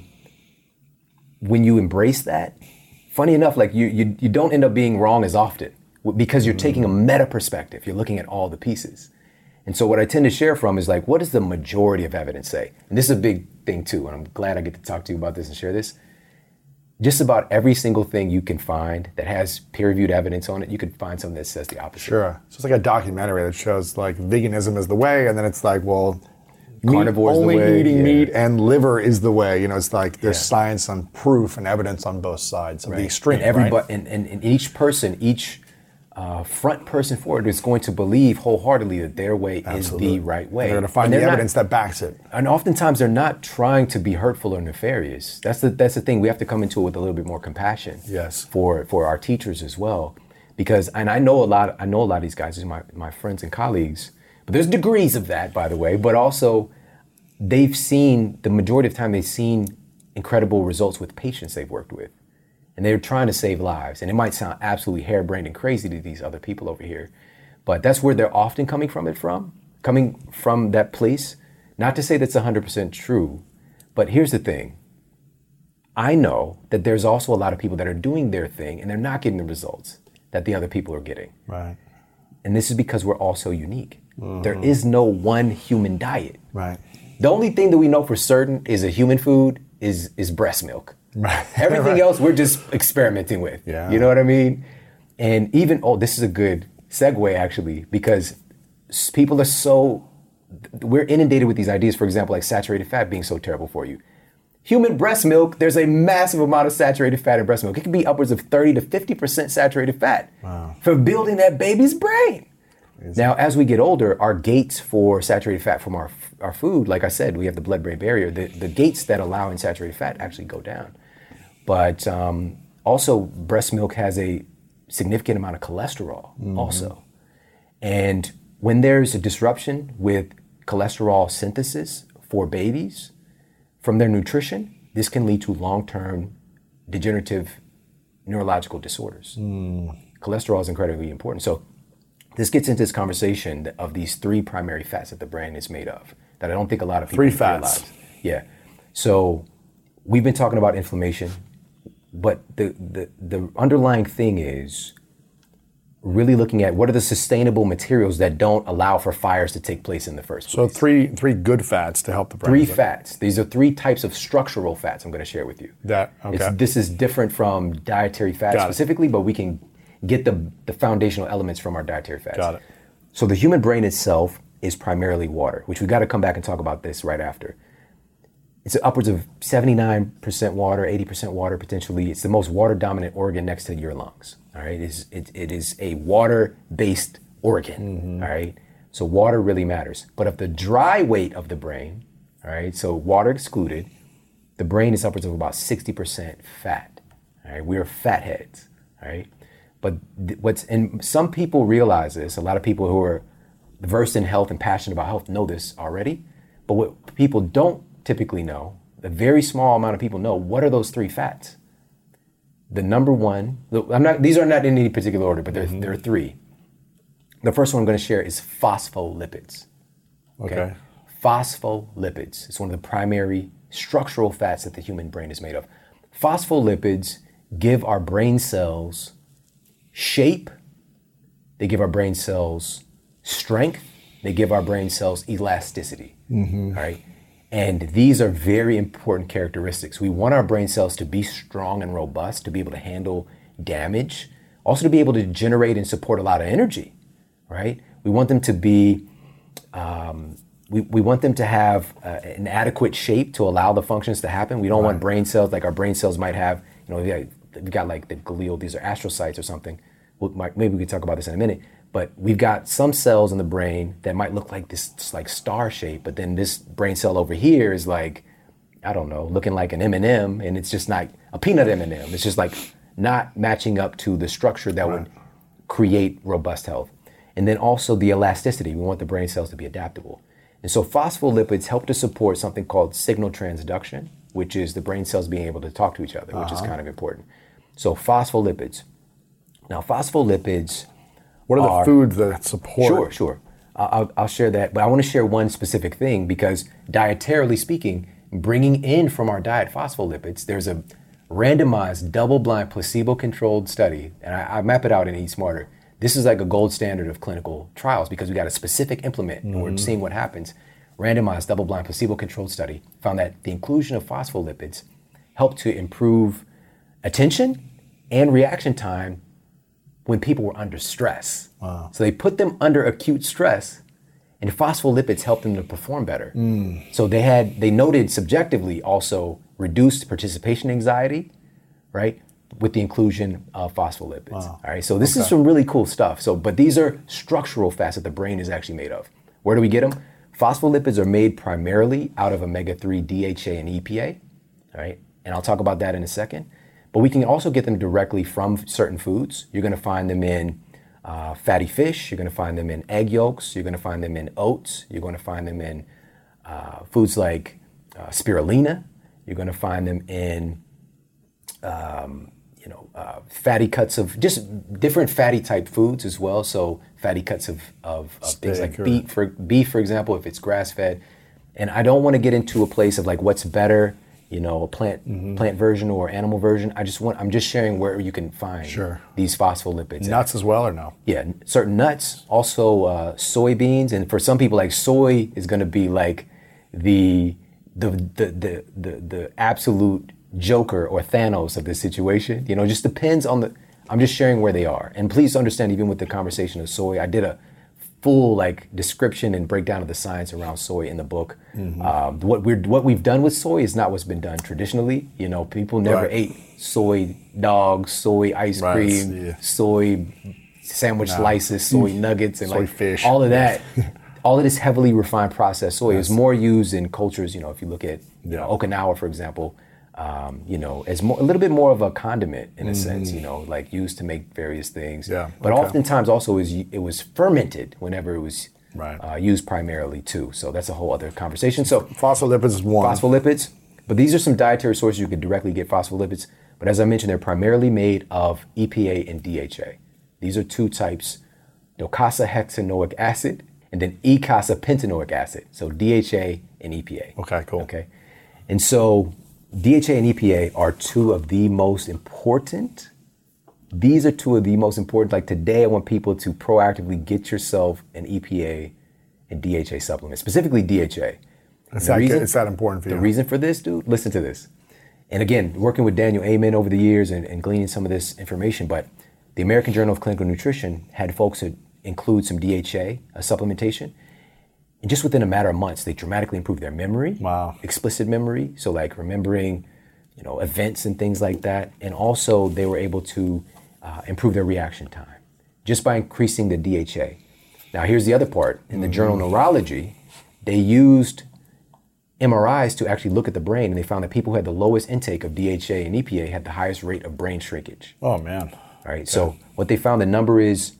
when you embrace that, funny enough, like you don't end up being wrong as often because you're taking a meta perspective. You're looking at all the pieces. And so what I tend to share from is like, what does the majority of evidence say? And this is a big thing too, and I'm glad I get to talk to you about this and share this. Just about every single thing you can find that has peer-reviewed evidence on it, you can find something that says the opposite. Sure. So it's like a documentary that shows like veganism is the way, and then it's like, well, carnivore is the way. Only eating meat and liver is the way. It's like there's science and proof and evidence on both sides of the extreme. And everybody, and each person, each front person for it is going to believe wholeheartedly that their way is the right way. They're going to find the evidence that backs it. And oftentimes they're not trying to be hurtful or nefarious. That's the thing. We have to come into it with a little bit more compassion. Yes. For our teachers as well, because I know a lot of these guys, these are my friends and colleagues. But there's degrees of that, by the way. But also, they've seen the majority of the time they've seen incredible results with patients they've worked with. And they're trying to save lives. And it might sound absolutely harebrained and crazy to these other people over here, but that's where they're often coming from that place. Not to say that's 100% true, but here's the thing. I know that there's also a lot of people that are doing their thing and they're not getting the results that the other people are getting. Right. And this is because we're all so unique. There is no one human diet. Right. The only thing that we know for certain is a human food is breast milk. Right. Everything else we're just experimenting with. Yeah. You know what I mean? And even, this is a good segue actually, because people are we're inundated with these ideas, for example, like saturated fat being so terrible for you. Human breast milk, there's a massive amount of saturated fat in breast milk. It can be upwards of 30 to 50% saturated fat for building that baby's brain. Crazy. Now, as we get older, our gates for saturated fat from our food, like I said, we have the blood-brain barrier. The gates that allow in saturated fat actually go down. But also, breast milk has a significant amount of cholesterol also. And when there's a disruption with cholesterol synthesis for babies from their nutrition, this can lead to long-term degenerative neurological disorders. Cholesterol is incredibly important. So this gets into this conversation of these 3 primary fats that the brain is made of that I don't think a lot of people 3 fats. realize. Yeah. So we've been talking about inflammation, but the underlying thing is really looking at what are the sustainable materials that don't allow for fires to take place in the first place. So three good fats to help the brain. 3 fats. These are 3 types of structural fats I'm going to share with you. This is different from dietary fats specifically, but we can get the foundational elements from our dietary fats. Got it. So the human brain itself is primarily water, which we got to come back and talk about this right after. It's upwards of 79% water, 80% water potentially. It's the most water-dominant organ next to your lungs. All right, it is a water-based organ. All right, so water really matters. But of the dry weight of the brain, all right, so water excluded, the brain is upwards of about 60% fat. All right, we're fatheads. All right, but and some people realize this. A lot of people who are versed in health and passionate about health know this already. But what people don't typically know, a very small amount of people know, what are those 3 fats? The number one, these are not in any particular order, but there are 3. The first one I'm going to share is phospholipids. Okay. Phospholipids. It's one of the primary structural fats that the human brain is made of. Phospholipids give our brain cells shape. They give our brain cells strength. They give our brain cells elasticity. All right. And these are very important characteristics. We want our brain cells to be strong and robust, to be able to handle damage, also to be able to generate and support a lot of energy, right? We want them to be, we want them to have an adequate shape to allow the functions to happen. We don't want brain cells like our brain cells might have, we've got like the glial, these are astrocytes or something. Maybe we can talk about this in a minute. But we've got some cells in the brain that might look like this like star shape, but then this brain cell over here is like, I don't know, looking like an M&M, and it's just not a peanut M&M. It's just like not matching up to the structure that would create robust health. And then also the elasticity. We want the brain cells to be adaptable. And so phospholipids help to support something called signal transduction, which is the brain cells being able to talk to each other, which is kind of important. So phospholipids. Now phospholipids, what are the foods that support? Sure. I'll share that. But I want to share one specific thing because dietarily speaking, bringing in from our diet phospholipids, there's a randomized, double-blind, placebo-controlled study, and I map it out in Eat Smarter. This is like a gold standard of clinical trials because we got a specific implement and we're seeing what happens. Randomized, double-blind, placebo-controlled study found that the inclusion of phospholipids helped to improve attention and reaction time when people were under stress. Wow. So they put them under acute stress and phospholipids helped them to perform better. So they noted subjectively also reduced participation anxiety, right? with the inclusion of phospholipids. Wow. All right, so this is some really cool stuff. So, but these are structural fats that the brain is actually made of. Where do we get them? Phospholipids are made primarily out of omega-3 DHA and EPA. All right, and I'll talk about that in a second. But we can also get them directly from certain foods. You're going to find them in fatty fish. You're going to find them in egg yolks. You're going to find them in oats. You're going to find them in foods like spirulina. You're going to find them in fatty cuts of just different fatty type foods as well. So fatty cuts of things like beef, for example, if it's grass fed. And I don't want to get into a place of like what's better, a plant version or animal version. I'm just sharing where you can find these phospholipids. Nuts as well or no? Yeah, certain nuts, also soybeans, and for some people like soy is going to be like the absolute Joker or Thanos of this situation. Just depends on I'm just sharing where they are. And please understand, even with the conversation of soy, I did a full description and breakdown of the science around soy in the book. What we've done with soy is not what's been done traditionally. People never ate soy dogs, soy ice cream, soy sandwich slices, soy nuggets, and soy fish. All of that. All of this heavily refined processed soy is more used in cultures. If you look at Okinawa, for example, as a little bit more of a condiment in a sense, used to make various things. Yeah. But oftentimes also it was fermented whenever it was used primarily too. So that's a whole other conversation. So phospholipids is one. Phospholipids, but these are some dietary sources you could directly get phospholipids. But as I mentioned, they're primarily made of EPA and DHA. These are two types: docosahexaenoic acid and then eicosapentaenoic acid. So DHA and EPA. Okay, cool. Okay, and so DHA and EPA are two of the most important. These are two of the most important. Like today, I want people to proactively get yourself an EPA and DHA supplement, specifically DHA. It's that important for you. The reason for this, dude, listen to this. And again, working with Daniel Amen over the years and gleaning some of this information, but the American Journal of Clinical Nutrition had folks that include some DHA supplementation. And just within a matter of months, they dramatically improved their memory, explicit memory. So like remembering, events and things like that. And also they were able to improve their reaction time just by increasing the DHA. Now here's the other part. In the journal Neurology, they used MRIs to actually look at the brain, and they found that people who had the lowest intake of DHA and EPA had the highest rate of brain shrinkage. Oh man. All right. So what they found, the number is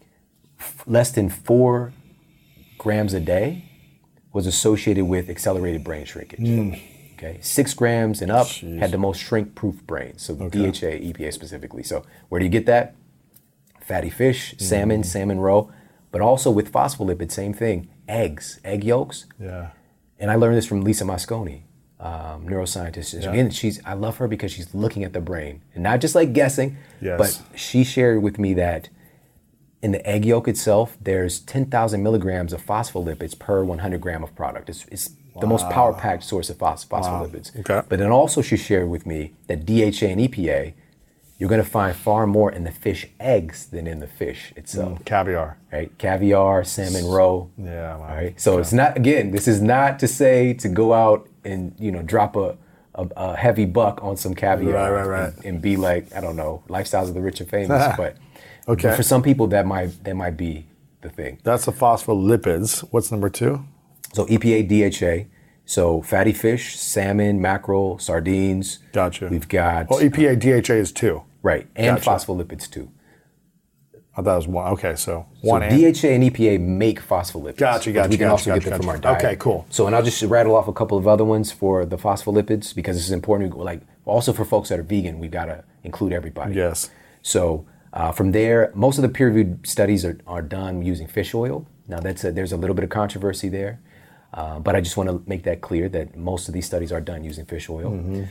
less than 4 grams a day was associated with accelerated brain shrinkage. Okay, 6 grams and up had the most shrink-proof brain. So DHA, EPA specifically. So where do you get that? Fatty fish, salmon roe, but also with phospholipids, same thing. Eggs, egg yolks. Yeah. And I learned this from Lisa Mosconi, neuroscientist. Yeah. Again, I love her because she's looking at the brain and not just like guessing, but she shared with me that in the egg yolk itself, there's 10,000 milligrams of phospholipids per 100 gram of product. It's the most power-packed source of phospholipids. Okay. But then also she shared with me that DHA and EPA, you're going to find far more in the fish eggs than in the fish itself. Caviar. Right? Caviar, salmon roe. Yeah. Wow. Right? So it's not, again, this is not to say to go out and, drop a heavy buck on some caviar and be like, I don't know, lifestyles of the rich and famous, but for some people that might be the thing. That's the phospholipids. What's number 2? So EPA, DHA. So fatty fish, salmon, mackerel, sardines. Gotcha. We've got EPA, DHA is 2. Right, and phospholipids too. I thought it was 1. Okay, so 1 and DHA and EPA make phospholipids. Gotcha. We can also get them from our diet. Okay, cool. So, and I'll just rattle off a couple of other ones for the phospholipids because this is important. Like also for folks that are vegan, we've got to include everybody. Yes. So from there, most of the peer-reviewed studies are done using fish oil. Now there's a little bit of controversy there, but I just want to make that clear that most of these studies are done using fish oil.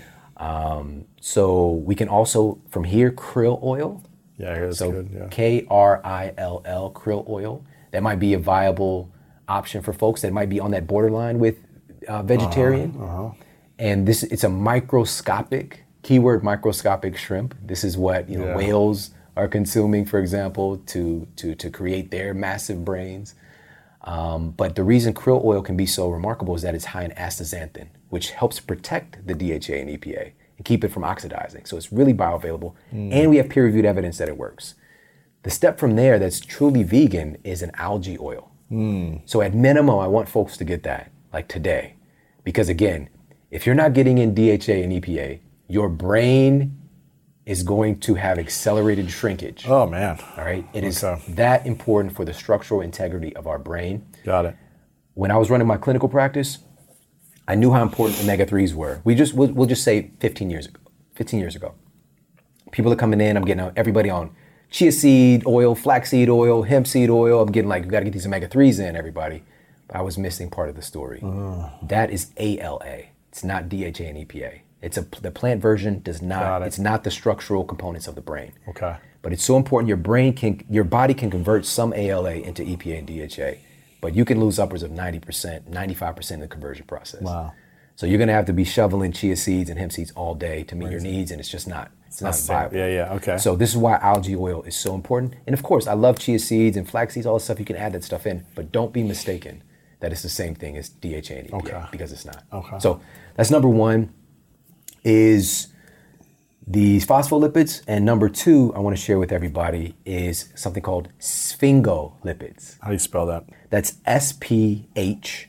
So we can also, from here, krill oil. Yeah, that's good. Yeah. KRILL, krill oil. That might be a viable option for folks that might be on that borderline with vegetarian. And it's a microscopic, keyword microscopic shrimp. This is what whales are consuming, for example, to create their massive brains. But the reason krill oil can be so remarkable is that it's high in astaxanthin, which helps protect the DHA and EPA. and keep it from oxidizing. So it's really bioavailable, and we have peer-reviewed evidence that it works. The step from there that's truly vegan is an algae oil. So at minimum, I want folks to get that, like today. Because again, if you're not getting in DHA and EPA, your brain is going to have accelerated shrinkage. Oh, man. All right? It is that important for the structural integrity of our brain. Got it. When I was running my clinical practice, I knew how important omega-3s were. We'll just say 15 years ago. People are coming in, I'm getting everybody on chia seed oil, flaxseed oil, hemp seed oil. I'm getting like, you gotta get these omega-3s in, everybody. But I was missing part of the story. That is ALA. It's not DHA and EPA. The plant version does not, it's not the structural components of the brain. Okay. But it's so important, your body can convert some ALA into EPA and DHA, but you can lose upwards of 90%, 95% in the conversion process. Wow. So you're gonna have to be shoveling chia seeds and hemp seeds all day to meet your needs, and it's just not, it's not viable. Yeah, okay. So this is why algae oil is so important. And of course, I love chia seeds and flax seeds, all this stuff, you can add that stuff in, but don't be mistaken that it's the same thing as DHA and EPA, because it's not. Okay. So that's number one, is these phospholipids, and number two I want to share with everybody is something called sphingolipids. How do you spell that? That's SPHINGO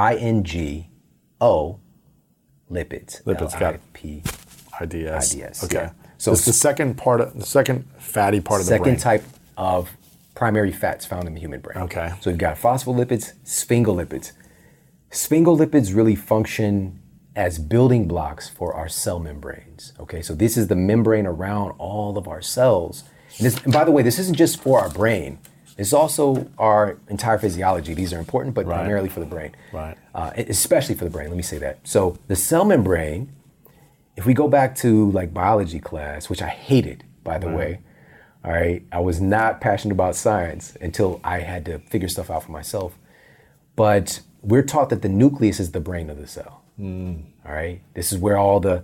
lipids. Lipids, got it. IDS. Okay. Yeah. So it's the second fatty part of the brain. Second type of primary fats found in the human brain. Okay. So we've got phospholipids, sphingolipids. Sphingolipids really function as building blocks for our cell membranes. Okay, so this is the membrane around all of our cells. And by the way, this isn't just for our brain. It's also our entire physiology. These are important, but primarily for the brain. Right. Especially for the brain, let me say that. So the cell membrane, if we go back to like biology class, which I hated, by the way, all right, I was not passionate about science until I had to figure stuff out for myself. But we're taught that the nucleus is the brain of the cell. All right, this is where all the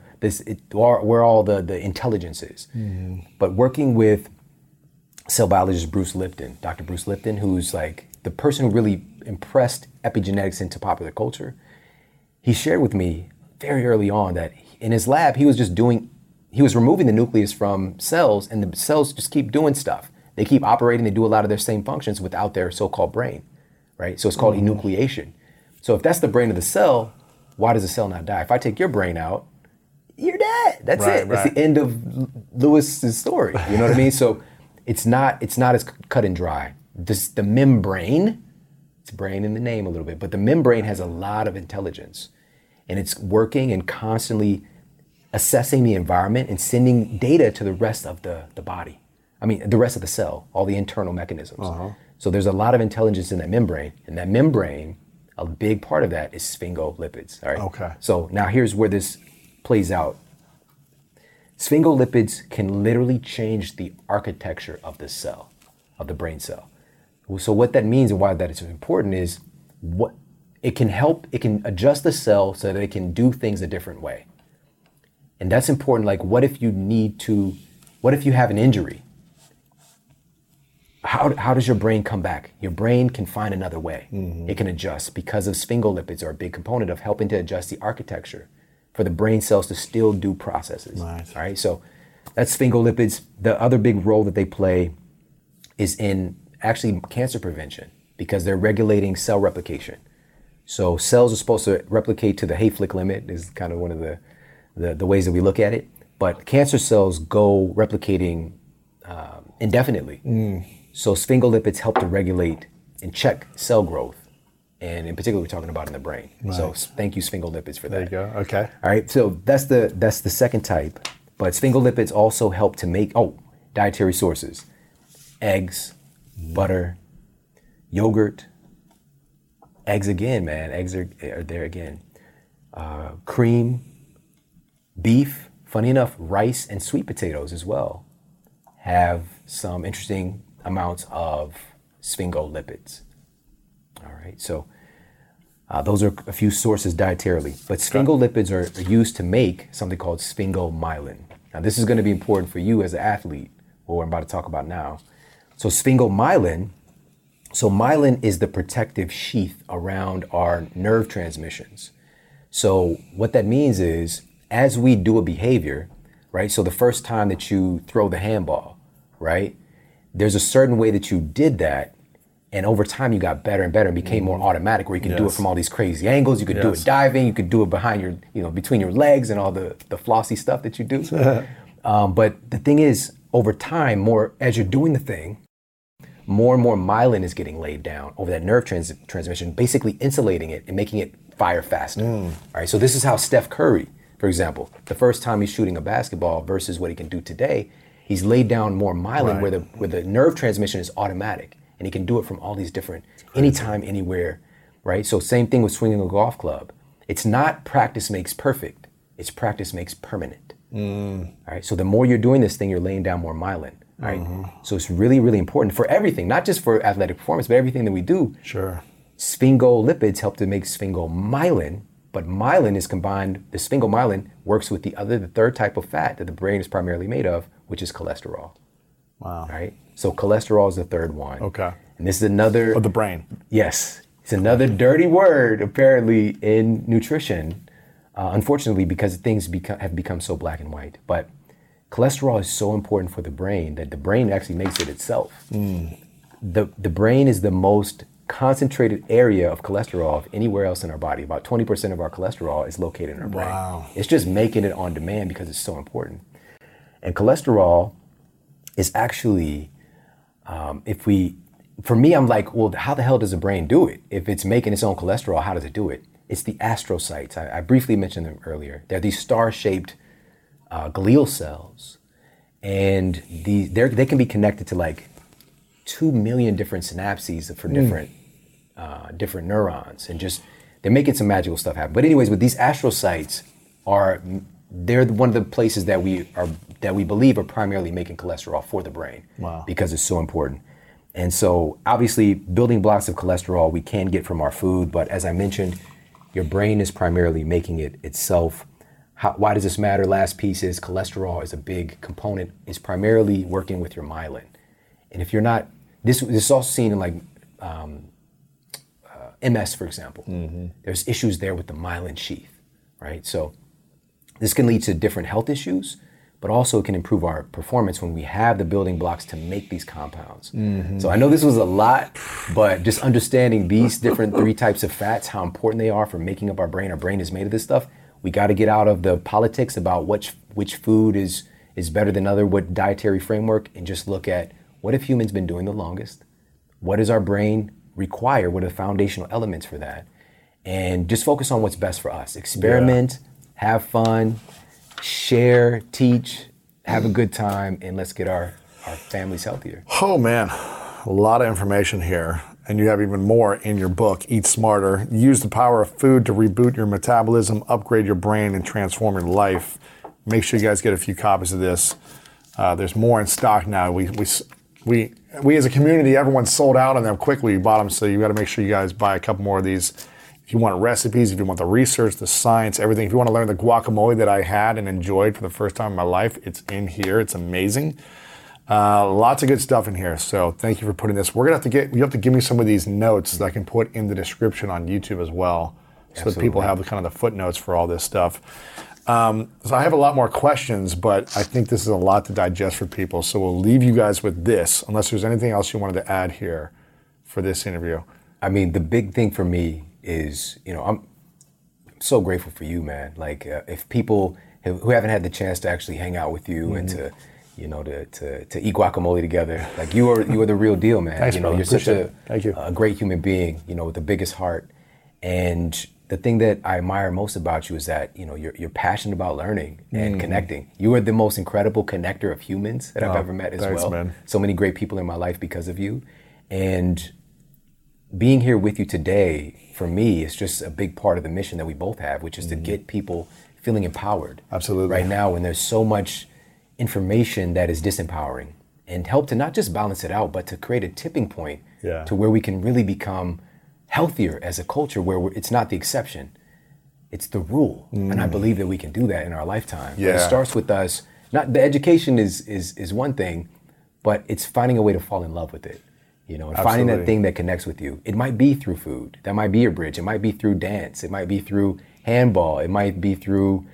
intelligence is. But working with cell biologist Bruce Lipton, Dr. Bruce Lipton, who's like the person who really impressed epigenetics into popular culture, he shared with me very early on that in his lab he was removing the nucleus from cells, and the cells just keep doing stuff. They keep operating, they do a lot of their same functions without their so-called brain, right? So it's called enucleation. So if that's the brain of the cell, why does the cell not die? If I take your brain out, you're dead. That's it. That's the end of Lewis's story. You know what I mean? So it's not as cut and dry. The membrane, it's brain in the name a little bit, but the membrane has a lot of intelligence, and it's working and constantly assessing the environment and sending data to the rest of the body. I mean, the rest of the cell, all the internal mechanisms. So there's a lot of intelligence in that membrane, and that membrane, a big part of that is sphingolipids. All right. Okay. So now here's where this plays out. Sphingolipids can literally change the architecture of the cell, of the brain cell. So what that means and why that is important is it can adjust the cell so that it can do things a different way. And that's important. Like, what if you have an injury? How does your brain come back? Your brain can find another way. It can adjust because of sphingolipids are a big component of helping to adjust the architecture for the brain cells to still do processes. Nice. All right, so that's sphingolipids. The other big role that they play is in actually cancer prevention because they're regulating cell replication. So cells are supposed to replicate to the Hayflick limit is kind of one of the ways that we look at it. But cancer cells go replicating indefinitely. So sphingolipids help to regulate and check cell growth. And in particular, we're talking about in the brain. So thank you, sphingolipids, for that. There you go, okay. All right, so that's the second type. But sphingolipids also help to make, dietary sources. Eggs, butter, yogurt. Eggs again, man, eggs are there again. Cream, beef, funny enough, rice and sweet potatoes as well have some interesting amounts of sphingolipids. All right, so those are a few sources dietarily, but sphingolipids are used to make something called sphingomyelin. Now this is going to be important for you as an athlete, what we're about to talk about now. So sphingomyelin, myelin is the protective sheath around our nerve transmissions. So what that means is as we do a behavior, right? So the first time that you throw the handball, right? There's a certain way that you did that, and over time you got better and better and became more automatic, where you can do it from all these crazy angles. You could do it diving, you could do it behind your, between your legs and all the flossy stuff that you do. But the thing is, over time, as you're doing the thing, more and more myelin is getting laid down over that nerve transmission, basically insulating it and making it fire faster. All right, so this is how Steph Curry, for example, the first time he's shooting a basketball versus what he can do today, he's laid down more myelin where the nerve transmission is automatic, and he can do it from all these different, anytime, anywhere, right? So same thing with swinging a golf club. It's not practice makes perfect, it's practice makes permanent. All right, so the more you're doing this thing, you're laying down more myelin. Right? So it's really, really important for everything, not just for athletic performance, but everything that we do. Sure. Sphingolipids help to make sphingomyelin, but myelin is combined, the sphingomyelin works with the third type of fat that the brain is primarily made of, which is cholesterol. Wow. Right? So cholesterol is the third one. Okay. And this is another... Of the brain. Yes. It's another dirty word, apparently, in nutrition, unfortunately, because things have become so black and white. But cholesterol is so important for the brain that the brain actually makes it itself. The brain is the most concentrated area of cholesterol of anywhere else in our body. About 20% of our cholesterol is located in our brain. Wow. It's just making it on demand because it's so important. And cholesterol is actually, for me, I'm like, well, how the hell does the brain do it? If it's making its own cholesterol, how does it do it? It's the astrocytes. I briefly mentioned them earlier. They're these star-shaped glial cells, and they can be connected to like 2 million different synapses for different neurons, and just they're making some magical stuff happen. But anyways, with these astrocytes, they're one of the places that we believe are primarily making cholesterol for the brain. Wow. Because it's so important. And so obviously building blocks of cholesterol we can get from our food, but as I mentioned, your brain is primarily making it itself. Why does this matter? Last piece is cholesterol is a big component. It's primarily working with your myelin. And if you're not, this is also seen in like MS, for example. There's issues there with the myelin sheath, right? So this can lead to different health issues, but also it can improve our performance when we have the building blocks to make these compounds. So I know this was a lot, but just understanding these different 3 types of fats, how important they are for making up our brain. Our brain is made of this stuff. We got to get out of the politics about which food is better than other, what dietary framework, and just look at what have humans been doing the longest? What does our brain require? What are the foundational elements for that? And just focus on what's best for us. Experiment, have fun, share, teach, have a good time, and let's get our families healthier. Oh man, a lot of information here. And you have even more in your book, Eat Smarter. Use the power of food to reboot your metabolism, upgrade your brain, and transform your life. Make sure you guys get a few copies of this. There's more in stock now. We as a community, everyone's sold out on them quickly. We bought them, so you got to make sure you guys buy a couple more of these. If you want recipes, if you want the research, the science, everything. If you want to learn the guacamole that I had and enjoyed for the first time in my life, it's in here. It's amazing. Lots of good stuff in here, so thank you for putting this. You have to give me some of these notes that I can put in the description on YouTube as well, so that people have the footnotes for all this stuff. So I have a lot more questions, but I think this is a lot to digest for people, so we'll leave you guys with this, unless there's anything else you wanted to add here for this interview. I mean, the big thing for me is, I'm so grateful for you, man. Like, if people who haven't had the chance to actually hang out with you and to eat guacamole together. Like you are the real deal, man. Thanks, you're such a great human being, with the biggest heart. And the thing that I admire most about you is that, you're passionate about learning and connecting. You are the most incredible connector of humans that I've ever met as well. Man. So many great people in my life because of you. And being here with you today, for me, is just a big part of the mission that we both have, which is to get people feeling empowered. Absolutely. Right now, when there's so much information that is disempowering, and help to not just balance it out, but to create a tipping point to where we can really become healthier as a culture, where it's not the exception, it's the rule. And I believe that we can do that in our lifetime. But it starts with us. Not the education is one thing, but it's finding a way to fall in love with it. And finding that thing that connects with you. It might be through food. That might be your bridge. It might be through dance. It might be through handball. It might be through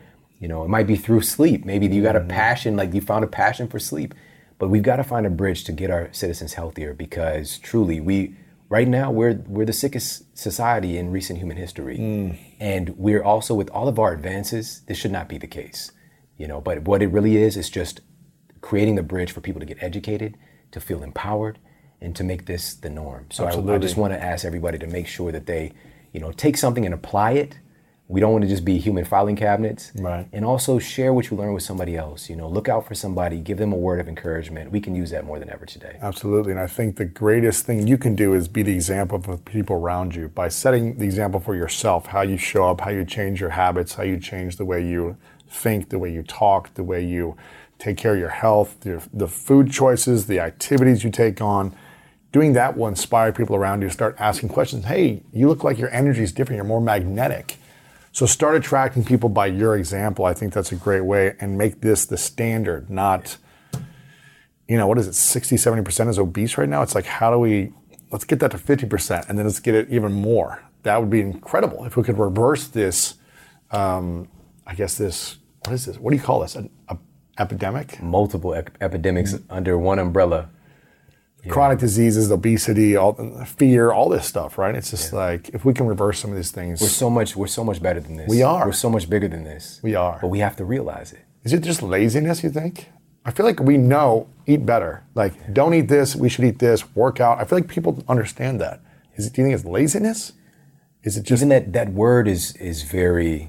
You know, it might be through sleep. Maybe you got a passion, like you found a passion for sleep. But we've got to find a bridge to get our citizens healthier, because truly right now we're the sickest society in recent human history. And we're also, with all of our advances, this should not be the case. You know, but what it really is just creating the bridge for people to get educated, to feel empowered, and to make this the norm. So I just want to ask everybody to make sure that they, you know, take something and apply it. We don't want to just be human filing cabinets. Right. And also share what you learn with somebody else. You know, look out for somebody, give them a word of encouragement. We can use that more than ever today. Absolutely. And I think the greatest thing you can do is be the example for the people around you by setting the example for yourself, how you show up, how you change your habits, how you change the way you think, the way you talk, the way you take care of your health, the food choices, the activities you take on. Doing that will inspire people around you to start asking questions. Hey, you look like your energy is different. You're more magnetic. So start attracting people by your example. I think that's a great way, and make this the standard, not, you know, what is it, 60, 70% is obese right now? It's like, let's get that to 50%, and then let's get it even more. That would be incredible if we could reverse this, what is this? What do you call this? An epidemic? Multiple epidemics under one umbrella. Chronic diseases, obesity, fear, all this stuff, right? It's just like, if we can reverse some of these things. We're so much better than this. We are. We're so much bigger than this. We are. But we have to realize it. Is it just laziness, you think? I feel like we know, eat better. Like, don't eat this, we should eat this, work out. I feel like people understand that. Do you think it's laziness? Is it just... Even that word is very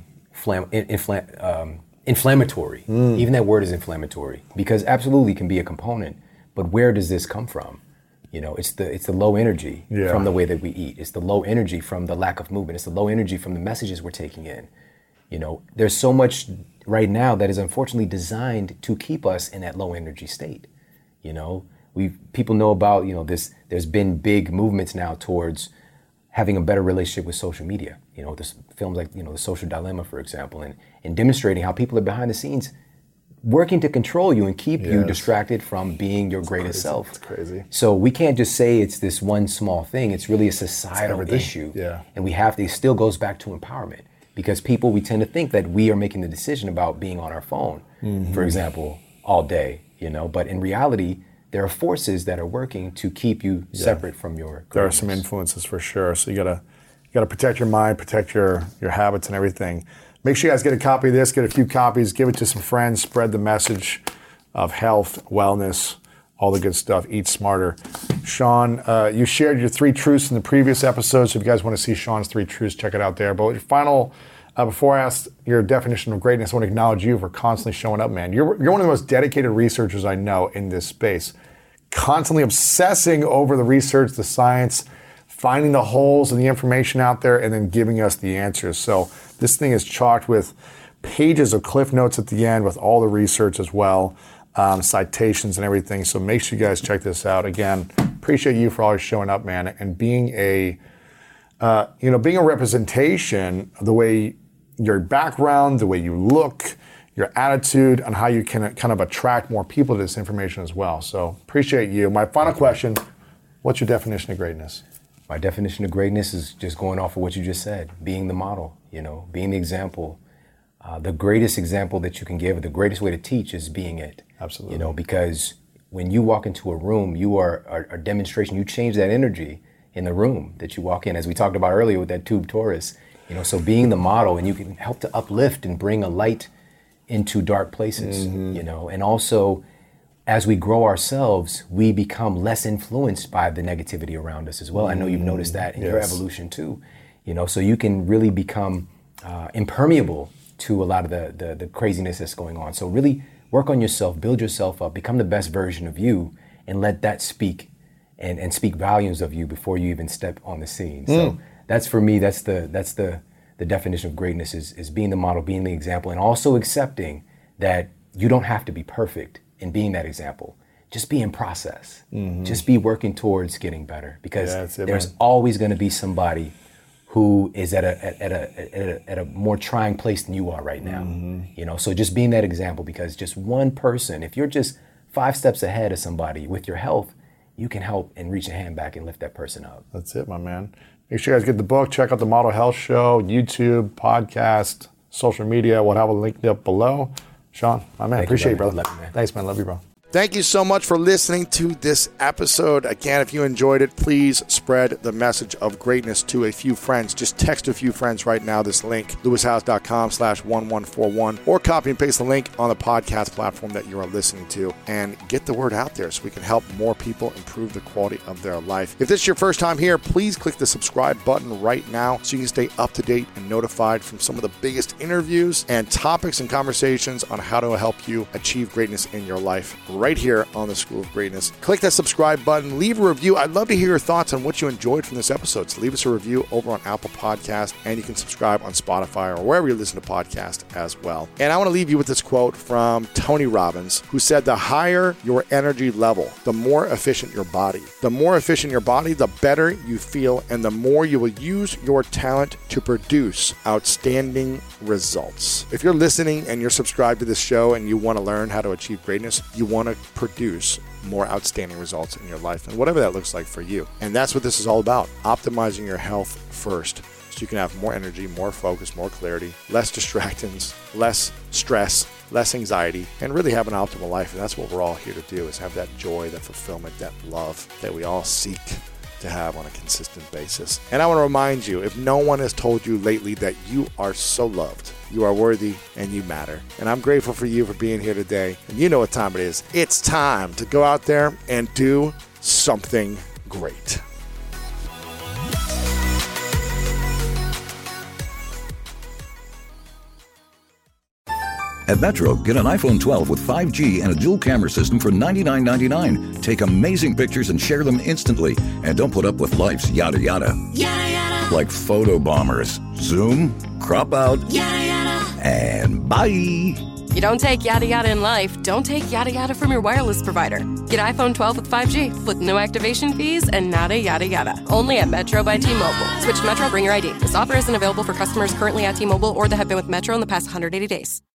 inflammatory. Even that word is inflammatory, because absolutely can be a component. But where does this come from? You know, it's the low energy from the way that we eat. It's the low energy from the lack of movement. It's the low energy from the messages we're taking in. You know, there's so much right now that is unfortunately designed to keep us in that low energy state. You know, people know about, you know, there's been big movements now towards having a better relationship with social media. You know, there's films like, you know, The Social Dilemma, for example, and demonstrating how people are behind the scenes working to control you and keep you distracted from being your greatest self. It's crazy. So we can't just say it's this one small thing. It's really a societal issue. Yeah. And it still goes back to empowerment, because we tend to think that we are making the decision about being on our phone, for example, all day, you know, but in reality, there are forces that are working to keep you separate from your greatness. There are some influences for sure. So you gotta protect your mind, protect your habits and everything. Make sure you guys get a copy of this, get a few copies, give it to some friends, spread the message of health, wellness, all the good stuff. Eat smarter. Sean, you shared your 3 truths in the previous episode, so if you guys want to see Sean's 3 truths, check it out there. But your final, before I ask your definition of greatness, I want to acknowledge you for constantly showing up, man. You're one of the most dedicated researchers I know in this space. Constantly obsessing over the research, the science, finding the holes in the information out there, and then giving us the answers. So this thing is chocked with pages of cliff notes at the end with all the research as well, citations and everything. So make sure you guys check this out. Again, appreciate you for always showing up, man, and being a representation of the way your background, the way you look, your attitude, and how you can kind of attract more people to this information as well. So appreciate you. My final question, what's your definition of greatness? My definition of greatness is just going off of what you just said, being the model, you know, being the example. The greatest example that you can give, the greatest way to teach is being it. Absolutely. You know, because when you walk into a room, you are a demonstration. You change that energy in the room that you walk in, as we talked about earlier with that tube Taurus. You know, so being the model, and you can help to uplift and bring a light into dark places, you know, and also as we grow ourselves, we become less influenced by the negativity around us as well. I know you've noticed that in your evolution too, you know, so you can really become impermeable to a lot of the craziness that's going on. So really work on yourself, build yourself up, become the best version of you, and let that speak and speak volumes of you before you even step on the scene. So that's, for me, that's the definition of greatness, is being the model, being the example, and also accepting that you don't have to be perfect in being that example. Just be in process. Just be working towards getting better, because there's always going to be somebody who is at a more trying place than you are right now. You know, so just being that example, because just one person, if you're just 5 steps ahead of somebody with your health, you can help and reach a hand back and lift that person up. That's it, my man. Make sure you guys get the book, check out the Model Health Show, YouTube, podcast, social media. We'll have a link up below. Sean, my man, appreciate you, brother. Love you, man. Thanks, man. Love you, bro. Thank you so much for listening to this episode. Again, if you enjoyed it, please spread the message of greatness to a few friends. Just text a few friends right now this link, lewishowes.com/1141, or copy and paste the link on the podcast platform that you are listening to, and get the word out there so we can help more people improve the quality of their life. If this is your first time here, please click the subscribe button right now so you can stay up to date and notified from some of the biggest interviews and topics and conversations on how to help you achieve greatness in your life right here on the School of Greatness. Click that subscribe button, leave a review. I'd love to hear your thoughts on what you enjoyed from this episode. So leave us a review over on Apple Podcasts, and you can subscribe on Spotify or wherever you listen to podcasts as well. And I want to leave you with this quote from Tony Robbins, who said, "The higher your energy level, the more efficient your body. The more efficient your body, the better you feel, and the more you will use your talent to produce outstanding results." If you're listening and you're subscribed to this show and you want to learn how to achieve greatness, you want to produce more outstanding results in your life, and whatever that looks like for you. And that's what this is all about, optimizing your health first so you can have more energy, more focus, more clarity, less distractions, less stress, less anxiety, and really have an optimal life. And that's what we're all here to do, is have that joy, that fulfillment, that love that we all seek to have on a consistent basis. And I want to remind you, if no one has told you lately that you are so loved, you are worthy, and you matter. And I'm grateful for you for being here today. And you know what time it is. It's time to go out there and do something great. At Metro, get an iPhone 12 with 5G and a dual camera system for $99.99. Take amazing pictures and share them instantly. And don't put up with life's yada yada. Yada yada. Like photo bombers. Zoom, crop out, yada yada. And bye. You don't take yada yada in life, don't take yada yada from your wireless provider. Get iPhone 12 with 5G with no activation fees and nada yada yada. Only at Metro by T-Mobile. Switch to Metro, bring your ID. This offer isn't available for customers currently at T-Mobile or that have been with Metro in the past 180 days.